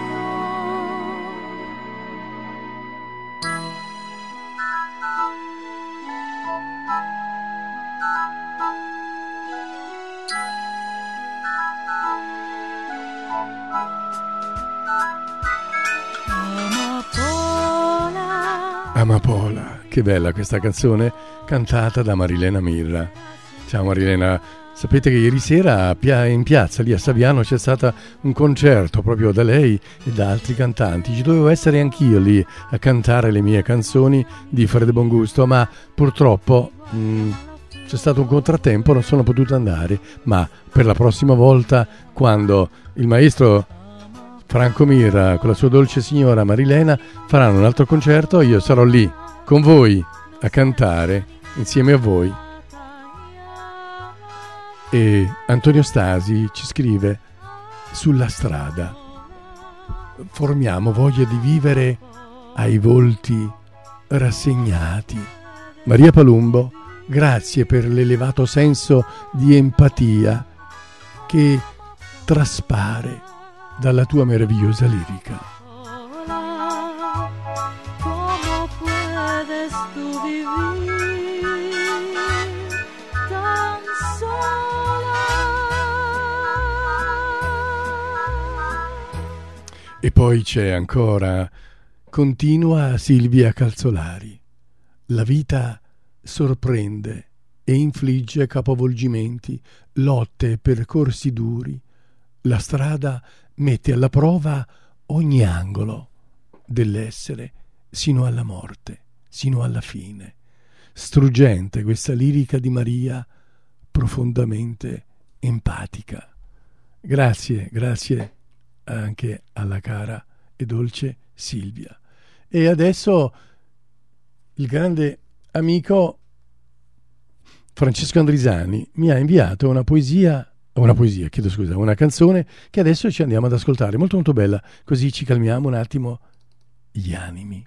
Amapola, che bella questa canzone cantata da Marilena Mirra. Ciao Marilena, sapete che ieri sera in piazza lì a Saviano c'è stato un concerto proprio da lei e da altri cantanti. Ci dovevo essere anch'io lì a cantare le mie canzoni di Fred Bongusto, ma purtroppo mh, c'è stato un contrattempo, non sono potuto andare, ma per la prossima volta, quando il maestro Franco Mirra con la sua dolce signora Marilena faranno un altro concerto, io sarò lì con voi a cantare insieme a voi. E Antonio Stasi ci scrive: sulla strada formiamo voglia di vivere ai volti rassegnati. Maria Palumbo, grazie per l'elevato senso di empatia che traspare dalla tua meravigliosa lirica. ¿Cómo puedes tú vivir tan sola? E poi c'è ancora, continua Silvia Calzolari. La vita sorprende e infligge capovolgimenti, lotte e percorsi duri. La strada mette alla prova ogni angolo dell'essere sino alla morte, sino alla fine. Struggente questa lirica di Maria, profondamente empatica. Grazie, grazie anche alla cara e dolce Silvia. E adesso il grande amico Francesco Andrisani mi ha inviato una poesia Una poesia, chiedo scusa, una canzone che adesso ci andiamo ad ascoltare, molto molto bella, così ci calmiamo un attimo gli animi.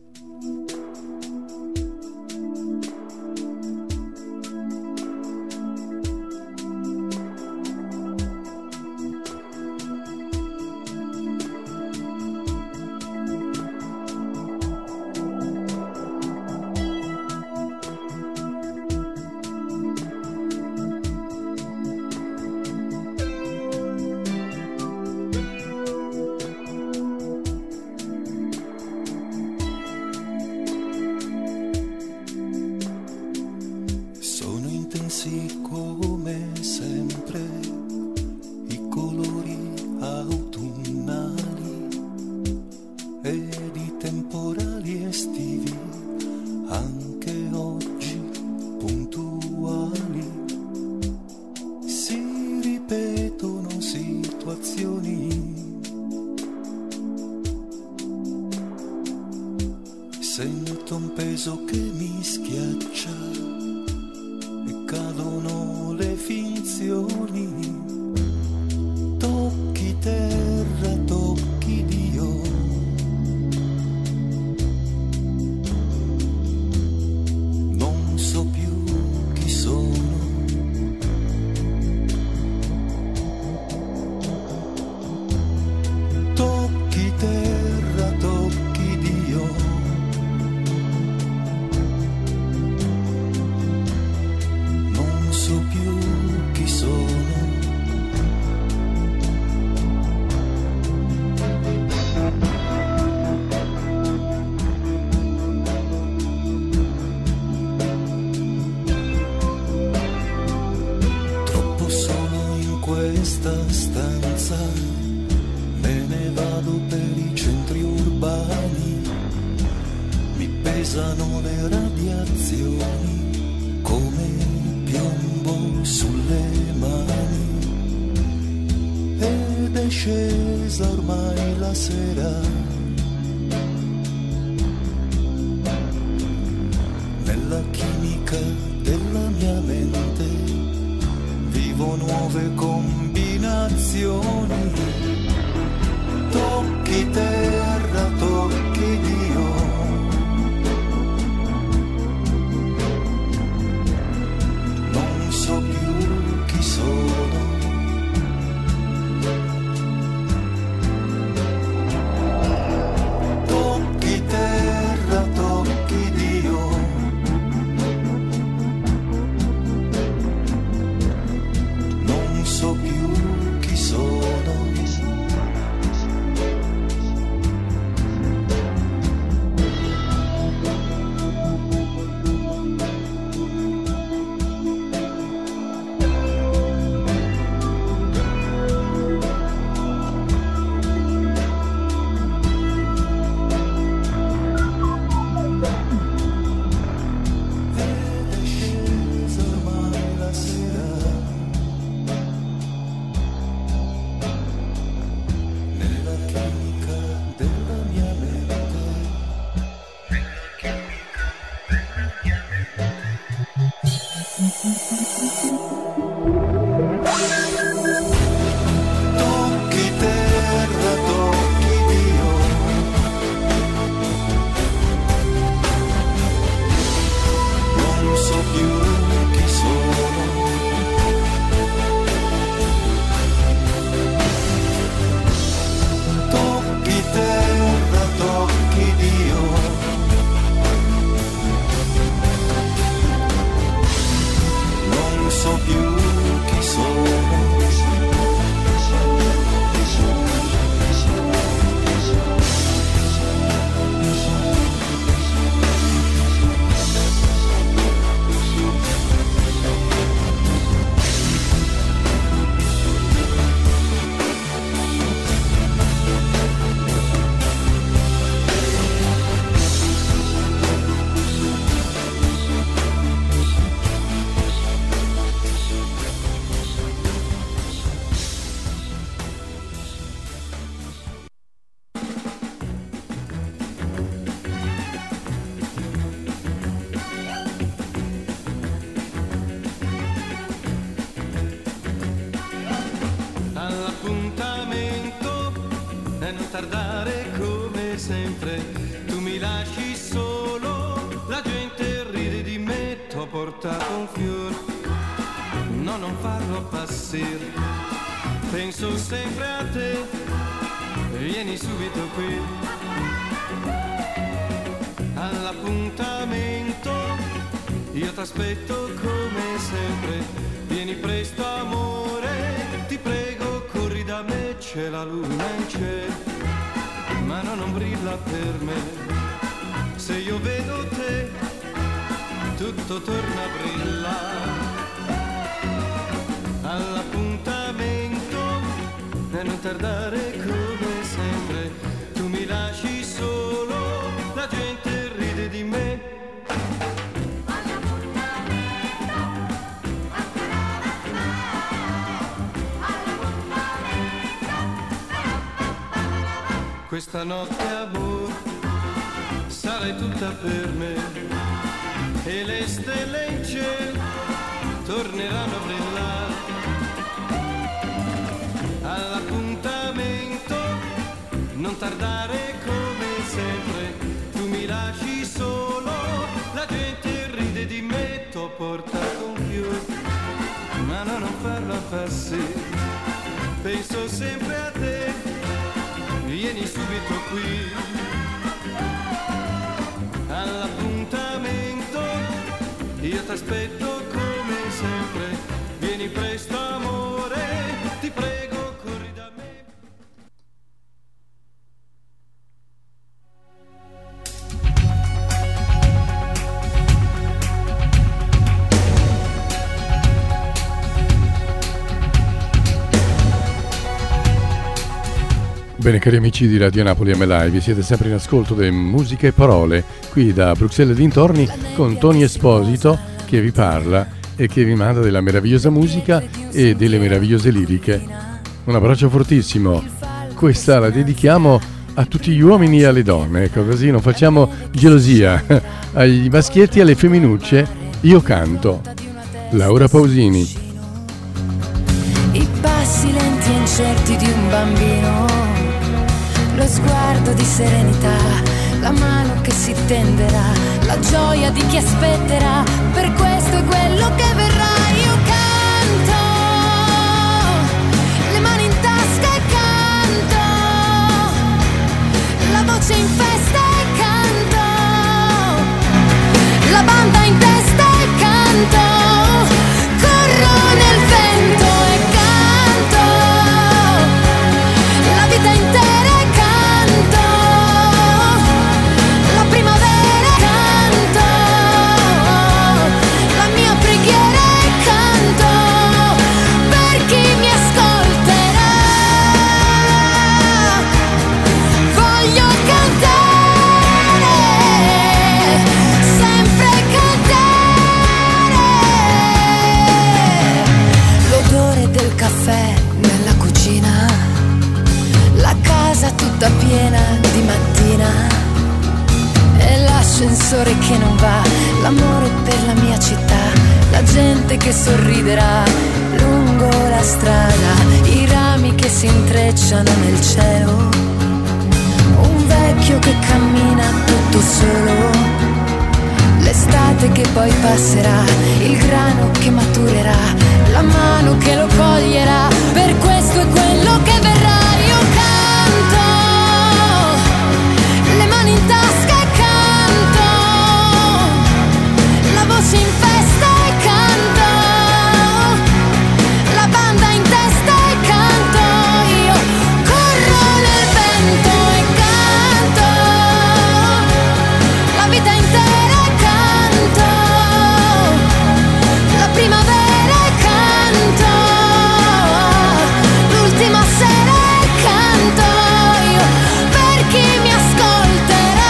Sento un peso che mi schiaccia e cadono le finzioni. Tocchi terra, tocchi Dio. Non so più chi sono. Tocchi terra, tocchi Dio. pesano le radiazioni come piombo sulle mani, ed è scesa ormai la sera. Nella chimica della mia mente vivo nuove combinazioni, tocchi terra, tocchi Dio, non so più chi sono. Tocchi terra, tocchi Dio, non so più chi sono. Tardare come sempre, tu mi lasci solo, la gente ride di me, t'ho portato un fiore, no non farlo passare, penso sempre a te, vieni subito qui, all'appuntamento, io t'aspetto come sempre, vieni presto amore, ti prego corri da me, c'è la luna in cielo, ma no, non brilla per me, se io vedo te, tutto torna a brillare, all'appuntamento, e non tardare come sempre, tu mi lasci solo, la gente ride di me. Questa notte amore sarai tutta per me e le stelle in cielo torneranno a brillare all'appuntamento, non tardare come sempre, tu mi lasci solo, la gente ride di me, t'ho portato un fiore, ma no, non farla passare, penso sempre a te, vieni subito qui, all'appuntamento, io t'aspetto come sempre, vieni presto amore, ti prego corri da me. Bene, cari amici di Radio Napoli M Live, siete sempre in ascolto di Musica e Parole qui da Bruxelles e dintorni con Tony Esposito che vi parla e che vi manda della meravigliosa musica e delle meravigliose liriche. Un abbraccio fortissimo. Questa la dedichiamo a tutti gli uomini e alle donne, ecco, così non facciamo gelosia. Agli maschietti e alle femminucce io canto. Laura Pausini. I passi lenti e incerti di un bambino, lo sguardo di serenità, la mano che si tenderà, la gioia di chi aspetterà per questo e quello che verrà. Io canto, le mani in tasca e canto, la voce in festa e canto, la banda in testa e canto, corro nel vento e canto, la vita intera e canto, la primavera e canto, la mia preghiera e canto, per chi mi ascolterà. Voglio cantare, sempre cantare. L'odore del caffè nella cucina, la casa tutta piena di mattina, e l'ascensore che non va, l'amore per la mia città, la gente che sorriderà lungo la strada, i rami che si intrecciano nel cielo, un vecchio che cammina tutto solo, l'estate che poi passerà, il grano che maturerà, la mano che lo coglierà, per questo e quello che verrà. Io canto, le mani in tasca e canto, la voce in festa e canto, la banda in testa e canto, io corro nel vento e canto, la vita intera e canto, la primavera e canto, l'ultima sera e canto, io per chi mi ascolterà.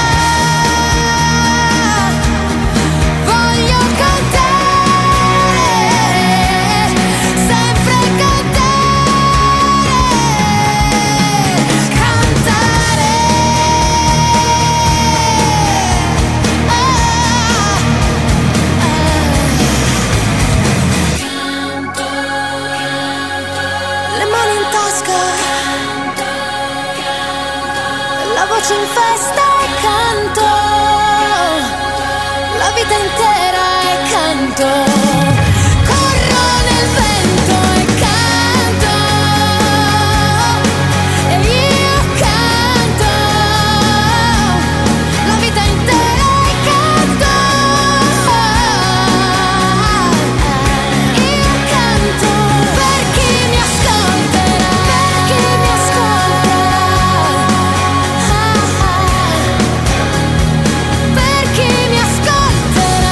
Voglio cantare, sempre cantare, cantare. Le mani in tasca, la voce in festa e canto, la vita intera e canto, corro nel vento e canto, e io canto, la vita intera e canto, io canto, per chi mi ascolterà, per chi mi ascolterà, per chi mi ascolterà.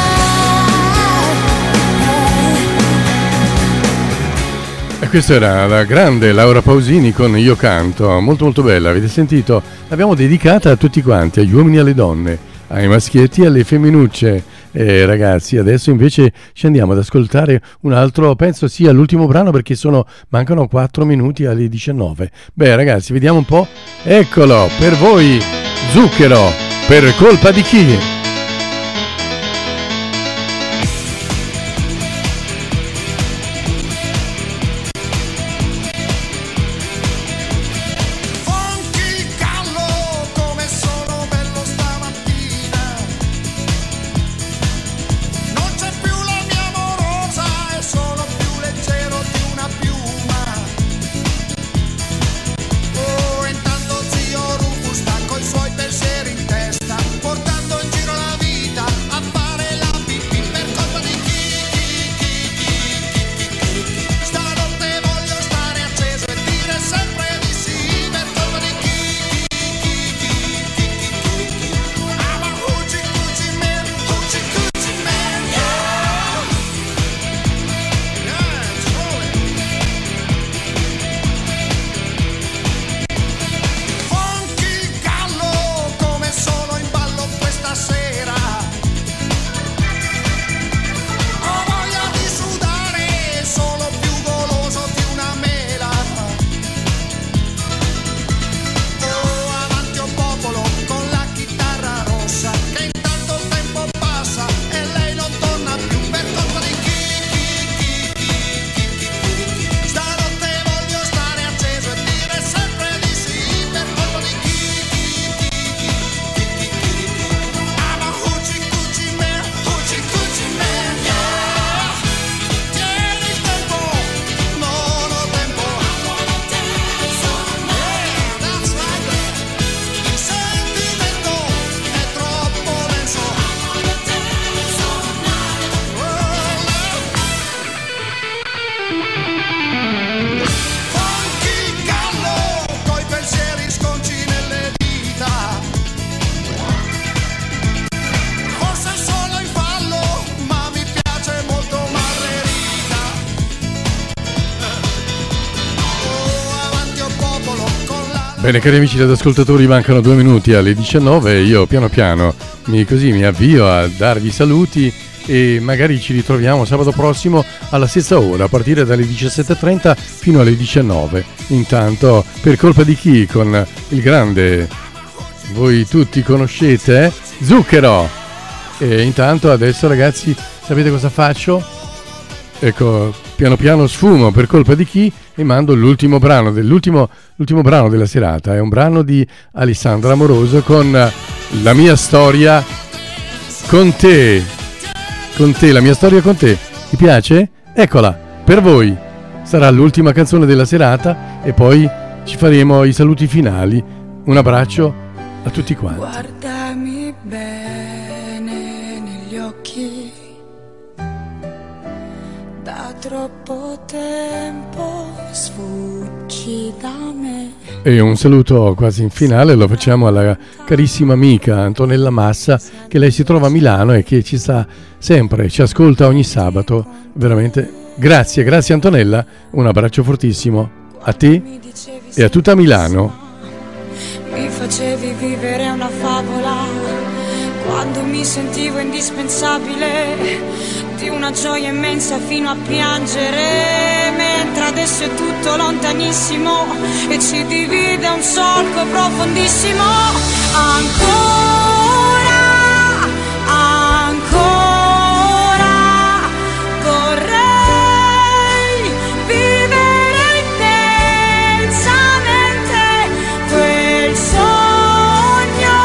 E questa era la grande Laura Pausini con Io canto, molto molto bella, avete sentito? L'abbiamo dedicata a tutti quanti, agli uomini e alle donne, ai maschietti e alle femminucce. E ragazzi, adesso invece ci andiamo ad ascoltare un altro, penso sia l'ultimo brano perché sono, mancano quattro minuti alle diciannove. Beh ragazzi, vediamo un po'. Eccolo, per voi, Zucchero, per colpa di chi? Come sono bello stamattina, non c'è più la mia amorosa e sono più leggero di una piuma. Oh, intanto zio Rufus sta coi suoi pensieri in testa, portando in giro Bene, cari amici ed ascoltatori, mancano due minuti alle diciannove e io piano piano mi, così mi avvio a darvi saluti e magari ci ritroviamo sabato prossimo alla stessa ora, a partire dalle diciassette e trenta fino alle diciannove. Intanto, per colpa di chi, con il grande, voi tutti conoscete, eh? Zucchero! E intanto adesso, ragazzi, sapete cosa faccio? Ecco, piano piano sfumo per colpa di chi e mando l'ultimo brano dell'ultimo l'ultimo brano della serata. È un brano di Alessandra Amoroso con La mia storia con te. Con te, la mia storia con te. Ti piace? Eccola, per voi. Sarà l'ultima canzone della serata e poi ci faremo i saluti finali. Un abbraccio a tutti quanti. Guardami bene negli occhi. Da troppo tempo sfuggi da me. E un saluto quasi in finale lo facciamo alla carissima amica Antonella Massa, che lei si trova a Milano e che ci sta sempre, ci ascolta ogni sabato. Veramente grazie, grazie Antonella, un abbraccio fortissimo a te e a tutta Milano. Mi facevi vivere una favola quando mi sentivo indispensabile, di una gioia immensa fino a piangere, mentre adesso è tutto lontanissimo e ci divide un solco profondissimo. Ancora, ancora vorrei vivere intensamente quel sogno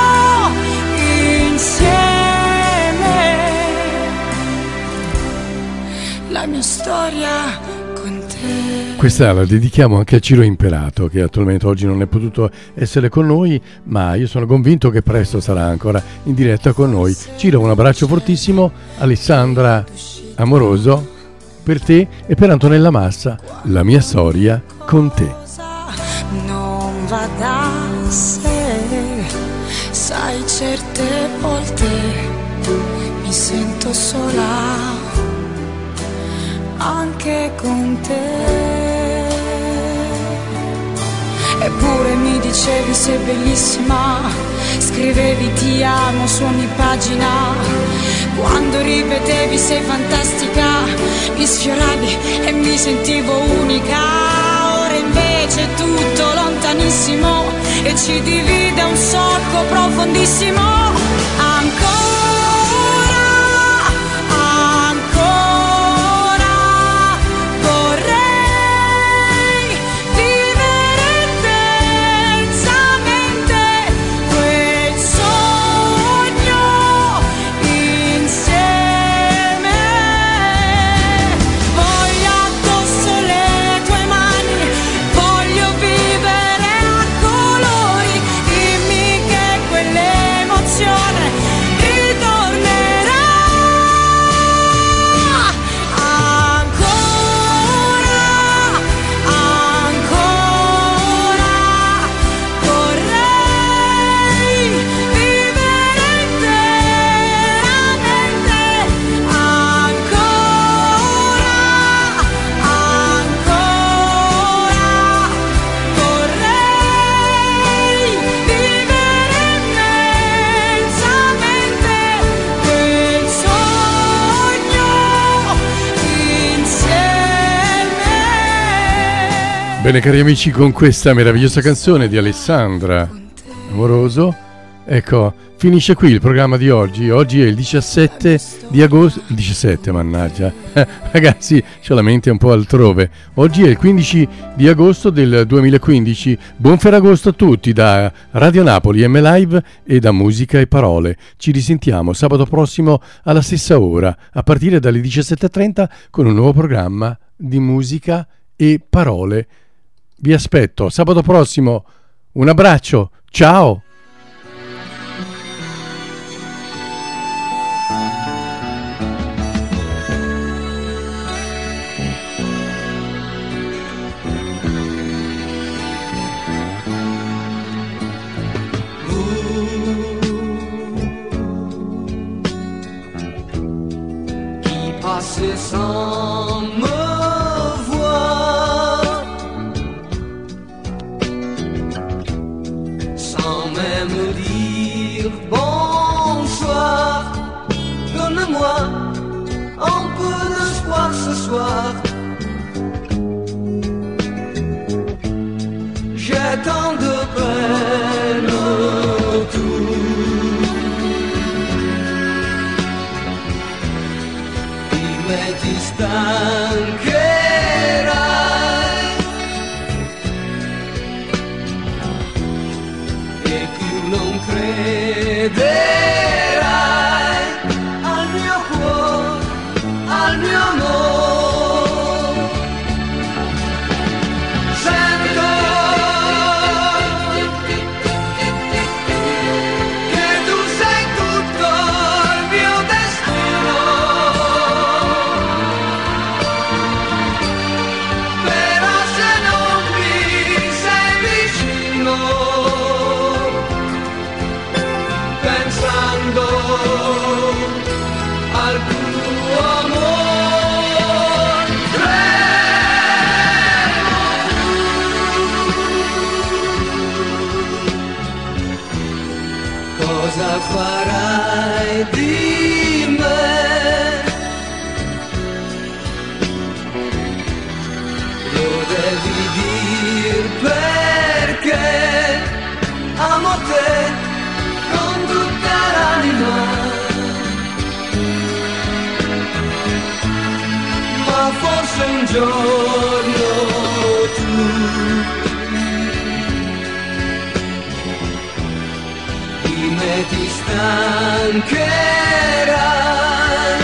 insieme. La mia storia con te. Questa la dedichiamo anche a Ciro Imperato, che attualmente oggi non è potuto essere con noi, ma io sono convinto che presto sarà ancora in diretta con noi. Ciro, un abbraccio fortissimo. Alessandra Amoroso, per te e per Antonella Massa, La mia storia con te. Non va da sé, sai, certe volte mi sento sola anche con te. Eppure mi dicevi sei bellissima, scrivevi ti amo su ogni pagina, quando ripetevi sei fantastica mi sfioravi e mi sentivo unica. Ora invece è tutto lontanissimo e ci divide un solco profondissimo. Ancora, Bene cari amici, con questa meravigliosa canzone di Alessandra Amoroso, ecco, finisce qui il programma di oggi. Oggi è il diciassette di agosto, il diciassette, mannaggia, ragazzi, c'ho la mente un po' altrove. Oggi è il quindici di agosto del duemilaquindici. Buon Ferragosto a tutti da Radio Napoli, M Live e da Musica e Parole. Ci risentiamo sabato prossimo alla stessa ora, a partire dalle diciassette e trenta, con un nuovo programma di musica e parole. Vi aspetto sabato prossimo. Un abbraccio, ciao! Qui passe sans me voir, me dire bonsoir. Donne-moi un peu d'espoir ce soir. J'ai tant de peine autour. Dimmi ti stancherai e più non crederai al mio cuore, al mio amore. Sento che tu sei tutto il mio destino, però se non mi sei vicino, pensando al tuo amore, tremo. Cosa farai di me? Lo devi dir perché amo te con tutta l'anima, ma forse un giorno tu di me ti stancherai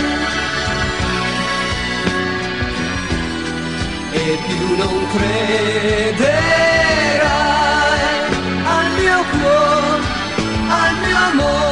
e più non crederai al mio cuore, al mio amore.